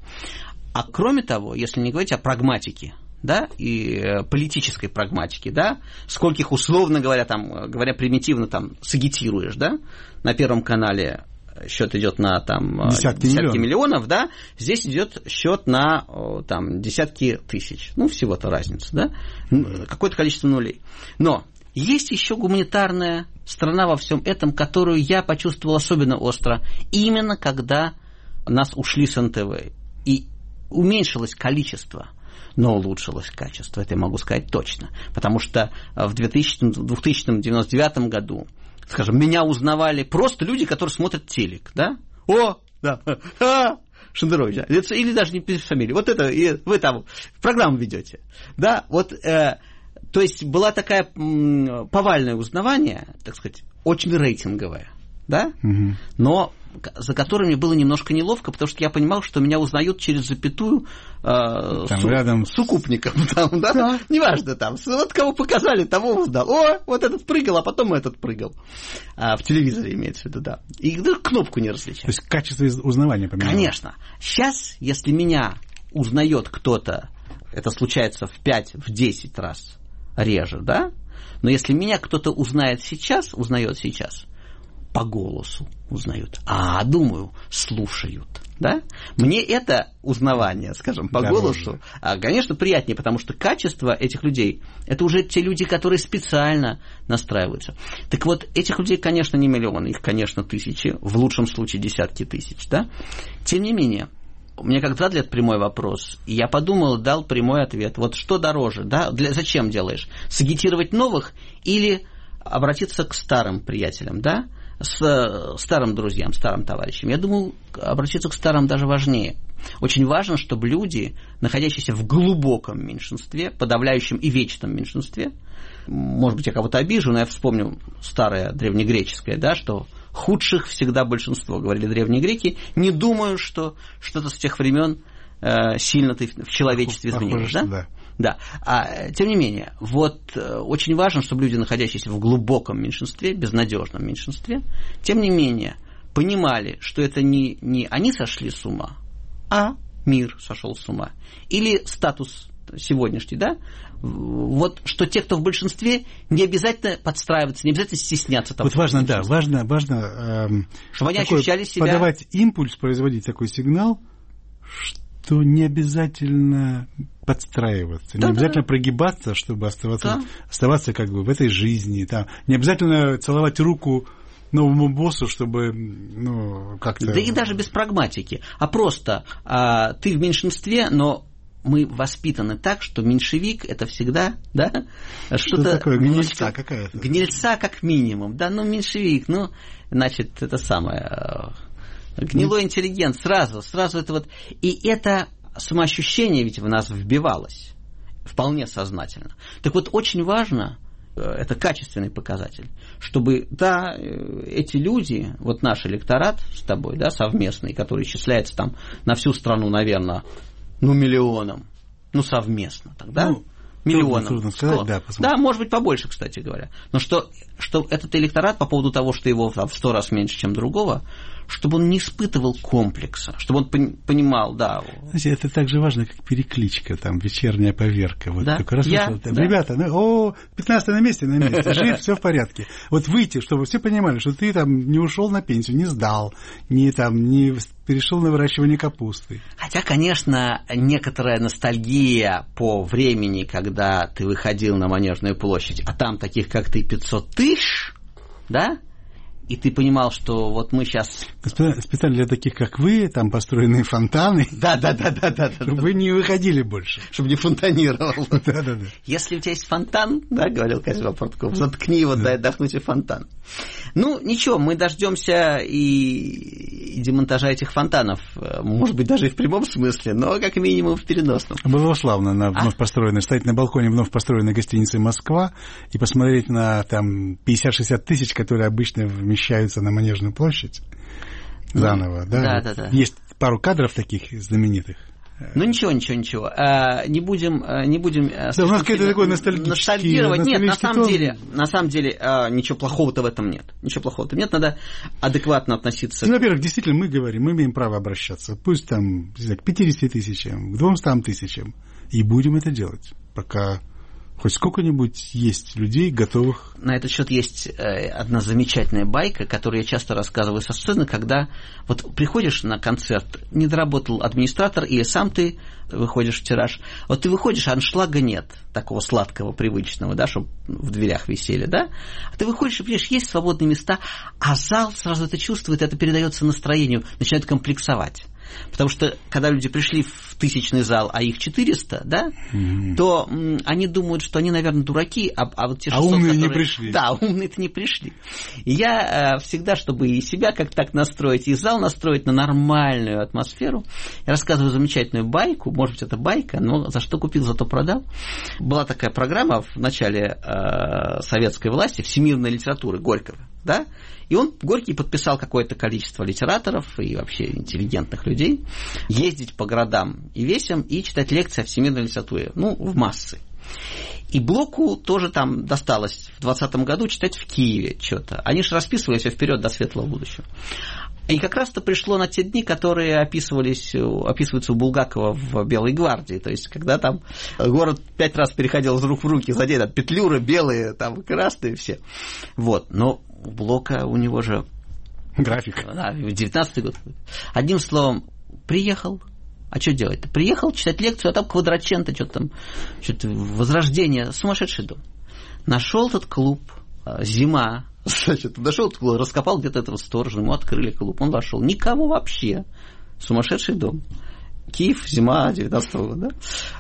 А кроме того, если не говорить о прагматике, да, и политической прагматики, да, скольких, условно говоря, там, говоря примитивно, там, сагитируешь, да, на Первом канале счет идет на там, десятки, десятки миллионов. миллионов, да, здесь идет счет на там, десятки тысяч, ну, всего-то разница, да, какое-то количество нулей. Но есть еще гуманитарная сторона во всем этом, которую я почувствовал особенно остро, именно когда нас ушли с эн тэ вэ, и уменьшилось количество, но улучшилось качество, это я могу сказать точно. Потому что в двухтысячном девяносто девятом году, скажем, меня узнавали просто люди, которые смотрят телек, да? О, да, а, Шендерович, да? Или даже не без фамилии. Вот это, и вы там программу ведете, да? Вот, э, то есть была такая м, повальное узнавание, так сказать, очень рейтинговое, да? Угу. Но за которыми было немножко неловко, потому что я понимал, что меня узнают через запятую э, там, су- рядом сукупником. Там, да? Да. Неважно, там, вот кого показали, того узнал. О, вот этот прыгал, а потом этот прыгал. А, в телевизоре имеется в виду, да. И да, кнопку не различать. То есть качество узнавания поменялось? Конечно. Сейчас, если меня узнает кто-то, это случается в пять, в десять раз реже, да? Но если меня кто-то узнает сейчас, узнает сейчас, по голосу узнают, а, думаю, слушают, да? Мне это узнавание, скажем, по Дороже. голосу, конечно, приятнее, потому что качество этих людей, это уже те люди, которые специально настраиваются. Так вот, этих людей, конечно, не миллионы, их, конечно, тысячи, в лучшем случае десятки тысяч, да? Тем не менее, у меня как задали этот прямой вопрос, и я подумал, дал прямой ответ. Вот что дороже, да? Для, зачем делаешь? Сагитировать новых или обратиться к старым приятелям, да? С старым друзьям, старым товарищам. Я думаю, обратиться к старым даже важнее. Очень важно, чтобы люди, находящиеся в глубоком меньшинстве, подавляющем и вечном меньшинстве, может быть, я кого-то обижу, но я вспомню старое древнегреческое, да, что худших всегда большинство, говорили древние греки. Не думаю, что что-то с тех времен э, сильно ты в человечестве изменилось, да? да? Да, а тем не менее, вот очень важно, чтобы люди, находящиеся в глубоком меньшинстве, безнадежном меньшинстве, тем не менее, понимали, что это не, не они сошли с ума, а мир сошел с ума. Или статус сегодняшний, да? Вот что те, кто в большинстве, не обязательно подстраиваться, не обязательно стесняться того. Вот важно, да, важно, важно эм, чтобы они ощущали себя... подавать импульс, производить такой сигнал, что не обязательно подстраиваться, да, не обязательно да. прогибаться, чтобы оставаться, да. оставаться как бы в этой жизни. Там. Не обязательно целовать руку новому боссу, чтобы ну, как-то... Да и даже без прагматики, а просто а, ты в меньшинстве, но мы воспитаны так, что меньшевик это всегда, да, что-то... Что такое? Гнильца какая-то? Гнильца как минимум, да, ну меньшевик, ну, значит, это самое... Гнилой интеллигент, сразу, сразу это вот... И это самоощущение ведь в нас вбивалось, вполне сознательно. Так вот, очень важно, это качественный показатель, чтобы, да, эти люди, вот наш электорат с тобой, да, совместный, который исчисляется там на всю страну, наверное, ну, миллионом, ну, совместно тогда, ну, миллионом. Трудно сказать, да, да, может быть, побольше, кстати говоря. Но что, что этот электорат, по поводу того, что его в сто раз меньше, чем другого, чтобы он не испытывал комплекса, чтобы он понимал, да. Знаете, это так же важно, как перекличка, там, вечерняя поверка. Вот да? только раз Я, слышал, да. Ребята, ну, о, пятнадцатый на месте, на месте, жив, все в порядке. Вот выйти, чтобы все понимали, что ты там не ушел на пенсию, не сдал, не там, не перешел на выращивание капусты. Хотя, конечно, некоторая ностальгия по времени, когда ты выходил на Манежную площадь, а там таких, как ты, пятьсот тысяч, да? И ты понимал, что вот мы сейчас... Специально для таких, как вы, там построены фонтаны. Да-да-да. Чтобы вы не выходили больше. Чтобы не фонтанировал. Да-да-да. Если у тебя есть фонтан, да, говорил Козьма Портков, заткни его, дай отдохнуть и фонтан. Ну, ничего, мы дождемся и... и демонтажа этих фонтанов. Может быть, даже и в прямом смысле, но как минимум в переносном. Было славно на вновь а? построенной, стоять на балконе вновь построенной гостиницы «Москва» и посмотреть на там пятьдесят-шестьдесят тысяч, которые обычно вмещаются на Манежную площадь заново. Да, да, да, да. Есть пару кадров таких знаменитых. Ну ничего, ничего, ничего. А, не будем, не будем. Да, у нас какой-то такой ностальгический. Ностальгировать. Нет, на самом тон. деле, на самом деле, а, ничего плохого-то в этом нет. Ничего плохого-то нет. Надо адекватно относиться. Ну, во-первых, действительно, мы говорим, мы имеем право обращаться. Пусть там к пятидесяти тысячам, к двумстам тысячам, и будем это делать, пока хоть сколько-нибудь есть людей, готовых... На этот счет есть одна замечательная байка, которую я часто рассказываю со сцены, когда вот приходишь на концерт, не доработал администратор, или сам ты выходишь в тираж. Вот ты выходишь, а аншлага нет, такого сладкого, привычного, да, чтобы в дверях висели, да? А ты выходишь и понимаешь, есть свободные места, а зал сразу это чувствует, это передается настроению, начинает комплексовать. Потому что, когда люди пришли в тысячный зал, а их четыреста, да, mm-hmm. то м, они думают, что они, наверное, дураки, а, а вот те шестьсот, а умные которые... не пришли. Да, умные-то не пришли. И я э, всегда, чтобы и себя как так настроить, и зал настроить на нормальную атмосферу, я рассказываю замечательную байку, может быть, это байка, но за что купил, зато продал. Была такая программа в начале э, советской власти, всемирной литературы Горького, да, и он, Горький, подписал какое-то количество литераторов и вообще интеллигентных людей ездить по городам и весям и читать лекции о всемирной литературе, ну, в массы. И Блоку тоже там досталось в двадцатом году читать в Киеве что-то. Они же расписывали все вперед до светлого будущего. И как раз-то пришло на те дни, которые описывались, описываются у Булгакова в «Белой гвардии». То есть, когда там город пять раз переходил из рук в руки, злодеи, там петлюры белые, там красные все. Вот. Но у Блока, у него же... График. Да, девятнадцатый год. Одним словом, приехал. А что делать-то? Приехал читать лекцию, а там Квадраченто, что-то там, что-то Возрождение, сумасшедший дом. Нашел этот клуб, зима, значит, дошел, раскопал где-то этого сторожа, ему открыли клуб, он вошел. Никого вообще. Сумасшедший дом. Киев, зима девятнадцатого года.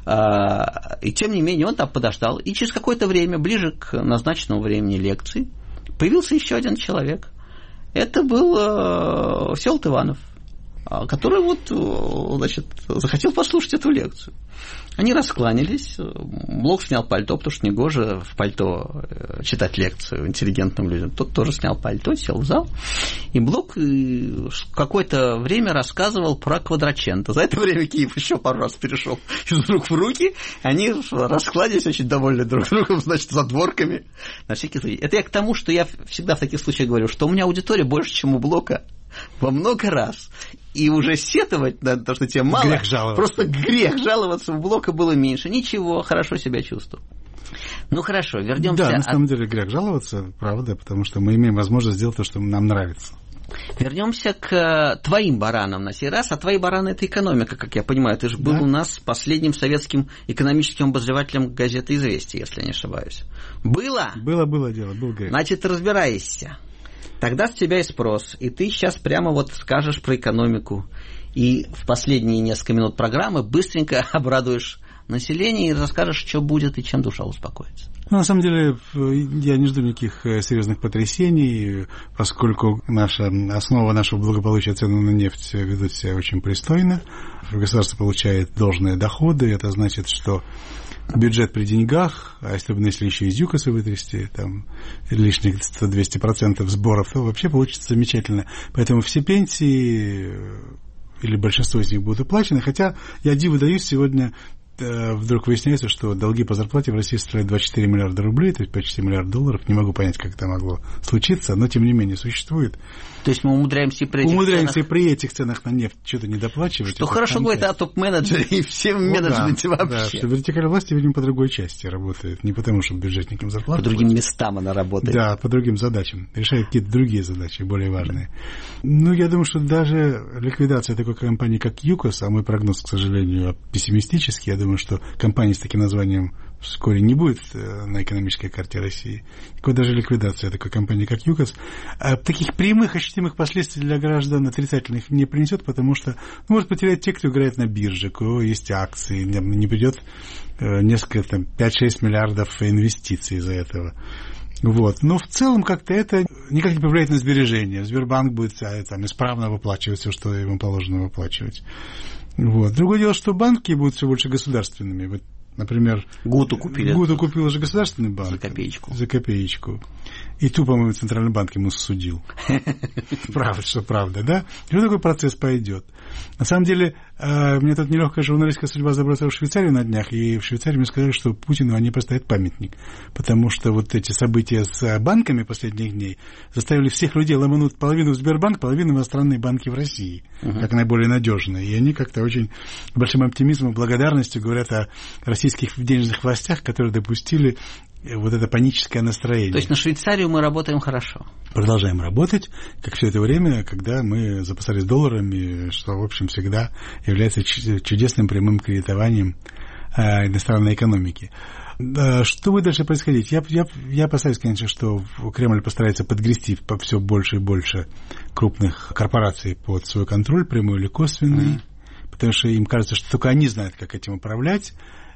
А, и тем не менее он там подождал. И через какое-то время, ближе к назначенному времени лекции, появился еще один человек. Это был э, Всеволод Иванов, который вот, значит, захотел послушать эту лекцию. Они раскланялись, Блок снял пальто, потому что негоже в пальто читать лекцию интеллигентным людям. Тот тоже снял пальто, сел в зал, и Блок какое-то время рассказывал про Квадраченто. За это время Киев еще пару раз перешел из рук в руки, они раскланялись очень довольны друг другом, значит, задворками. На всякий случай. Это я к тому, что я всегда в таких случаях говорю, что у меня аудитория больше, чем у Блока, во много раз. И уже сетовать на то, что тебе мало, грех жаловаться. Просто грех жаловаться, у Блока было меньше. Ничего, хорошо себя чувствую. Ну хорошо, вернемся. Да, на от... самом деле грех жаловаться, правда, потому что мы имеем возможность сделать то, что нам нравится. Вернемся к твоим баранам на сей раз. А твои бараны — это экономика, как я понимаю. Ты же был да. у нас последним советским экономическим обозревателем газеты «Известия», если я не ошибаюсь. Было? Было, было дело, был грех. Значит, разбирайся. Тогда с тебя и спрос. И ты сейчас прямо вот скажешь про экономику. И в последние несколько минут программы быстренько обрадуешь население и расскажешь, что будет и чем душа успокоится. Ну, на самом деле, я не жду никаких серьезных потрясений, поскольку наша, основа нашего благополучия, цены на нефть, ведут себя очень пристойно. Государство получает должные доходы. Это значит, что бюджет при деньгах, а особенно если еще из ЮКОСа вытрясти, там лишних сто-двести процентов сборов, то вообще получится замечательно. Поэтому все пенсии, или большинство из них будут уплачены, хотя я диву даюсь, сегодня вдруг выясняется, что долги по зарплате в России составляют двадцать четыре миллиарда рублей, то есть почти миллиард долларов. Не могу понять, как это могло случиться, но тем не менее существует. То есть мы умудряемся и при этих умудряемся ценах... и при этих ценах на нефть что-то недоплачивать. Что хорошо говорит о топ-менеджере и всем ну, менеджменте да, вообще. Да, что вертикаль власти, видимо, по другой части работает. Не потому, что бюджетникам зарплату. По другим платят. местам она работает. Да, по другим задачам. Решает какие-то другие задачи, более важные. Ну, я думаю, что даже ликвидация такой компании, как ЮКОС, а мой прогноз, к сожалению, пессимистический, я думаю, что компании с таким названием вскоре не будет на экономической карте России. Никакой даже ликвидация такой компании, как ЮКОС, а таких прямых ощутимых последствий для граждан отрицательных не принесет, потому что ну, может потерять те, кто играет на бирже, у кого есть акции, не придет несколько, там, пять-шесть миллиардов инвестиций из-за этого. Вот. Но в целом как-то это никак не повлияет на сбережения. Сбербанк будет там, исправно выплачивать все, что ему положено выплачивать. Вот. Другое дело, что банки будут все больше государственными. Вот, например, Гуту купили. Гуту купил уже государственный банк. За копеечку. За копеечку. И ту, по-моему, Центральный банк ему судил. Правда, что правда, да? И вот такой процесс пойдет. На самом деле, у меня тут нелегкая журналистская судьба забросила в Швейцарию на днях, и в Швейцарии мне сказали, что Путину они поставят памятник, потому что вот эти события с банками последних дней заставили всех людей ломануть половину в Сбербанк, половину в иностранные банки в России, uh-huh. как наиболее надежные. И они как-то очень большим оптимизмом, благодарностью говорят о российских денежных властях, которые допустили вот это паническое настроение. То есть на Швейцарию мы работаем хорошо. Продолжаем работать, как все это время, когда мы запасались долларами, что, в общем, всегда является чудесным прямым кредитованием э, иностранной экономики. Э, что будет дальше происходить? Я, я, я опасаюсь, конечно, что Кремль постарается подгрести по все больше и больше крупных корпораций под свой контроль, прямой или косвенный, mm-hmm. потому что им кажется, что только они знают, как этим управлять,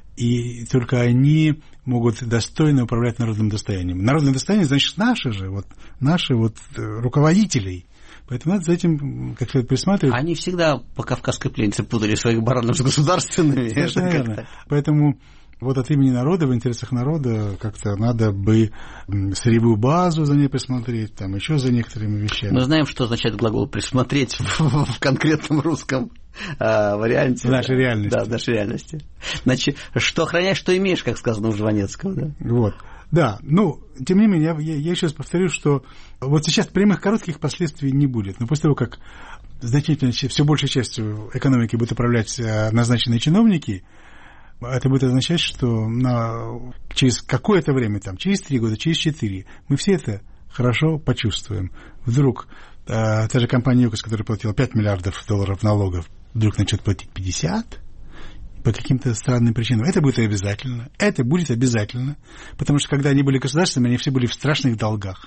и только они могут достойно управлять народным достоянием. Народное достояние, значит, наши же, вот, наши вот руководителей. Поэтому надо за этим как следует присматривать. Они всегда по кавказской пленнице путали своих баранов с государственными. Совершенно верно. Поэтому вот от имени народа, в интересах народа, как-то надо бы сырьевую базу за ней присмотреть, там еще за некоторыми вещами. Мы знаем, что означает глагол «присмотреть» в, в конкретном русском а, варианте. В нашей реальности. Да, в нашей реальности. Значит, что охраняешь, что имеешь, как сказано у Жванецкого. Да? Вот. Да, ну, тем не менее, я, я, я еще раз повторю, что вот сейчас прямых коротких последствий не будет. Но после того, как значительно, все большей частью экономики будут управлять назначенные чиновники, это будет означать, что на, через какое-то время, там, через три года, через четыре, мы все это хорошо почувствуем. Вдруг э, та же компания ЮКОС, которая платила пять миллиардов долларов налогов, вдруг начнет платить пятьдесят по каким-то странным причинам. Это будет обязательно. Это будет обязательно. Потому что, когда они были государственными, они все были в страшных долгах.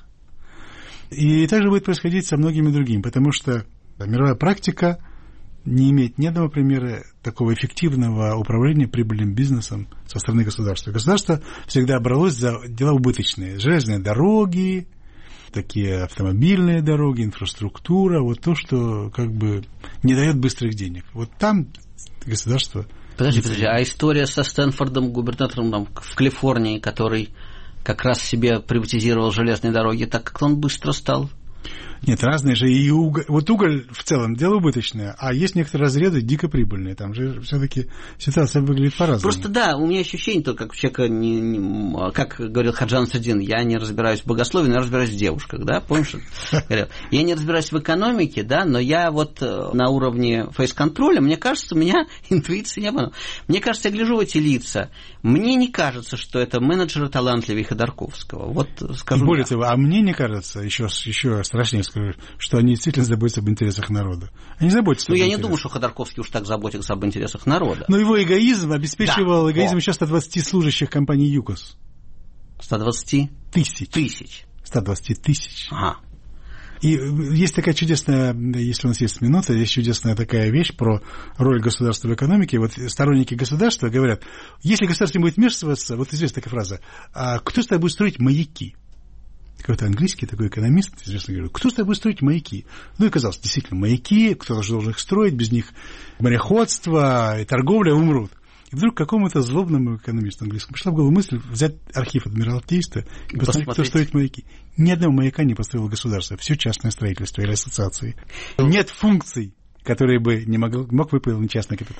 И так же будет происходить со многими другими. Потому что мировая практика не имеет ни одного примера такого эффективного управления прибыльным бизнесом со стороны государства. Государство всегда бралось за дела убыточные. Железные дороги, такие автомобильные дороги, инфраструктура, вот то, что как бы не дает быстрых денег. Вот там государство... Подожди, подожди, а история со Стэнфордом, губернатором там, в Калифорнии, который как раз себе приватизировал железные дороги, так как он быстро стал... Нет, разные же и уголь. Вот уголь в целом дело убыточное, а есть некоторые разрезы дико прибыльные. Там же все-таки ситуация выглядит по-разному. Просто да, у меня ощущение, то, как у человека, не, не, как говорил Хаджи Насреддин, я не разбираюсь в богословии, но я разбираюсь в девушках, да, помнишь? Я не разбираюсь в экономике, да, но я вот на уровне фейс-контроля, мне кажется, у меня интуиция не обманула. Мне кажется, я гляжу в эти лица, мне не кажется, что это менеджеры талантливее Ходорковского. Вот скажу. Более того, а мне не кажется, еще, еще страшнее скажу, что они действительно заботятся об интересах народа. Они заботятся. Ну, об я интересах. не думаю, что Ходорковский уж так заботится об интересах народа. Но его эгоизм обеспечивал да. эгоизм О. еще ста двадцати служащих компании ЮКОС. ста двадцати Тысяч. Тысяч. ста двадцати тысяч. Ага. И есть такая чудесная, если у нас есть минута, есть чудесная такая вещь про роль государства в экономике. Вот сторонники государства говорят, если государство не будет вмешиваться, вот известная такая фраза, а кто с тобой будет строить маяки? Какой-то английский такой экономист, известно, говорил, кто с тобой будет строить маяки? Ну и казалось, действительно, маяки, кто же должен их строить, без них мореходство и торговля умрут. И вдруг какому-то злобному экономисту английскому пришла в голову мысль взять архив Адмиралтейства и посмотреть, кто строит маяки. Ни одного маяка не построило государство, все частное строительство или ассоциации. Нет функций, которые бы не мог, мог выполнить частный капитал.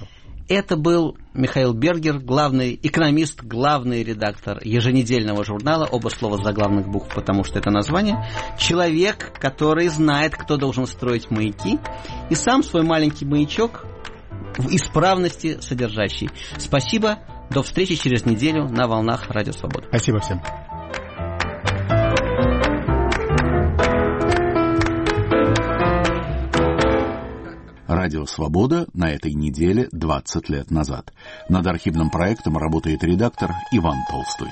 Это был Михаил Бергер, главный экономист, главный редактор еженедельного журнала, оба слова заглавных букв, потому что это название. Человек, который знает, кто должен строить маяки, и сам свой маленький маячок в исправности содержащий. Спасибо. До встречи через неделю на волнах Радио Свобода. Спасибо всем. Радио «Свобода» на этой неделе двадцать лет назад. Над архивным проектом работает редактор Иван Толстой.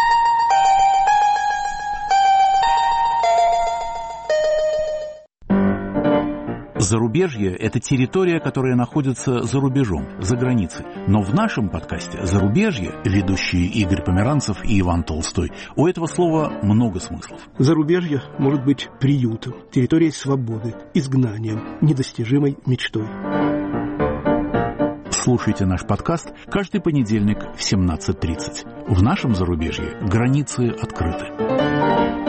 Зарубежье – это территория, которая находится за рубежом, за границей. Но в нашем подкасте «Зарубежье», ведущие Игорь Померанцев и Иван Толстой, у этого слова много смыслов. Зарубежье может быть приютом, территорией свободы, изгнанием, недостижимой мечтой. Слушайте наш подкаст каждый понедельник в семнадцать тридцать. В нашем зарубежье границы открыты.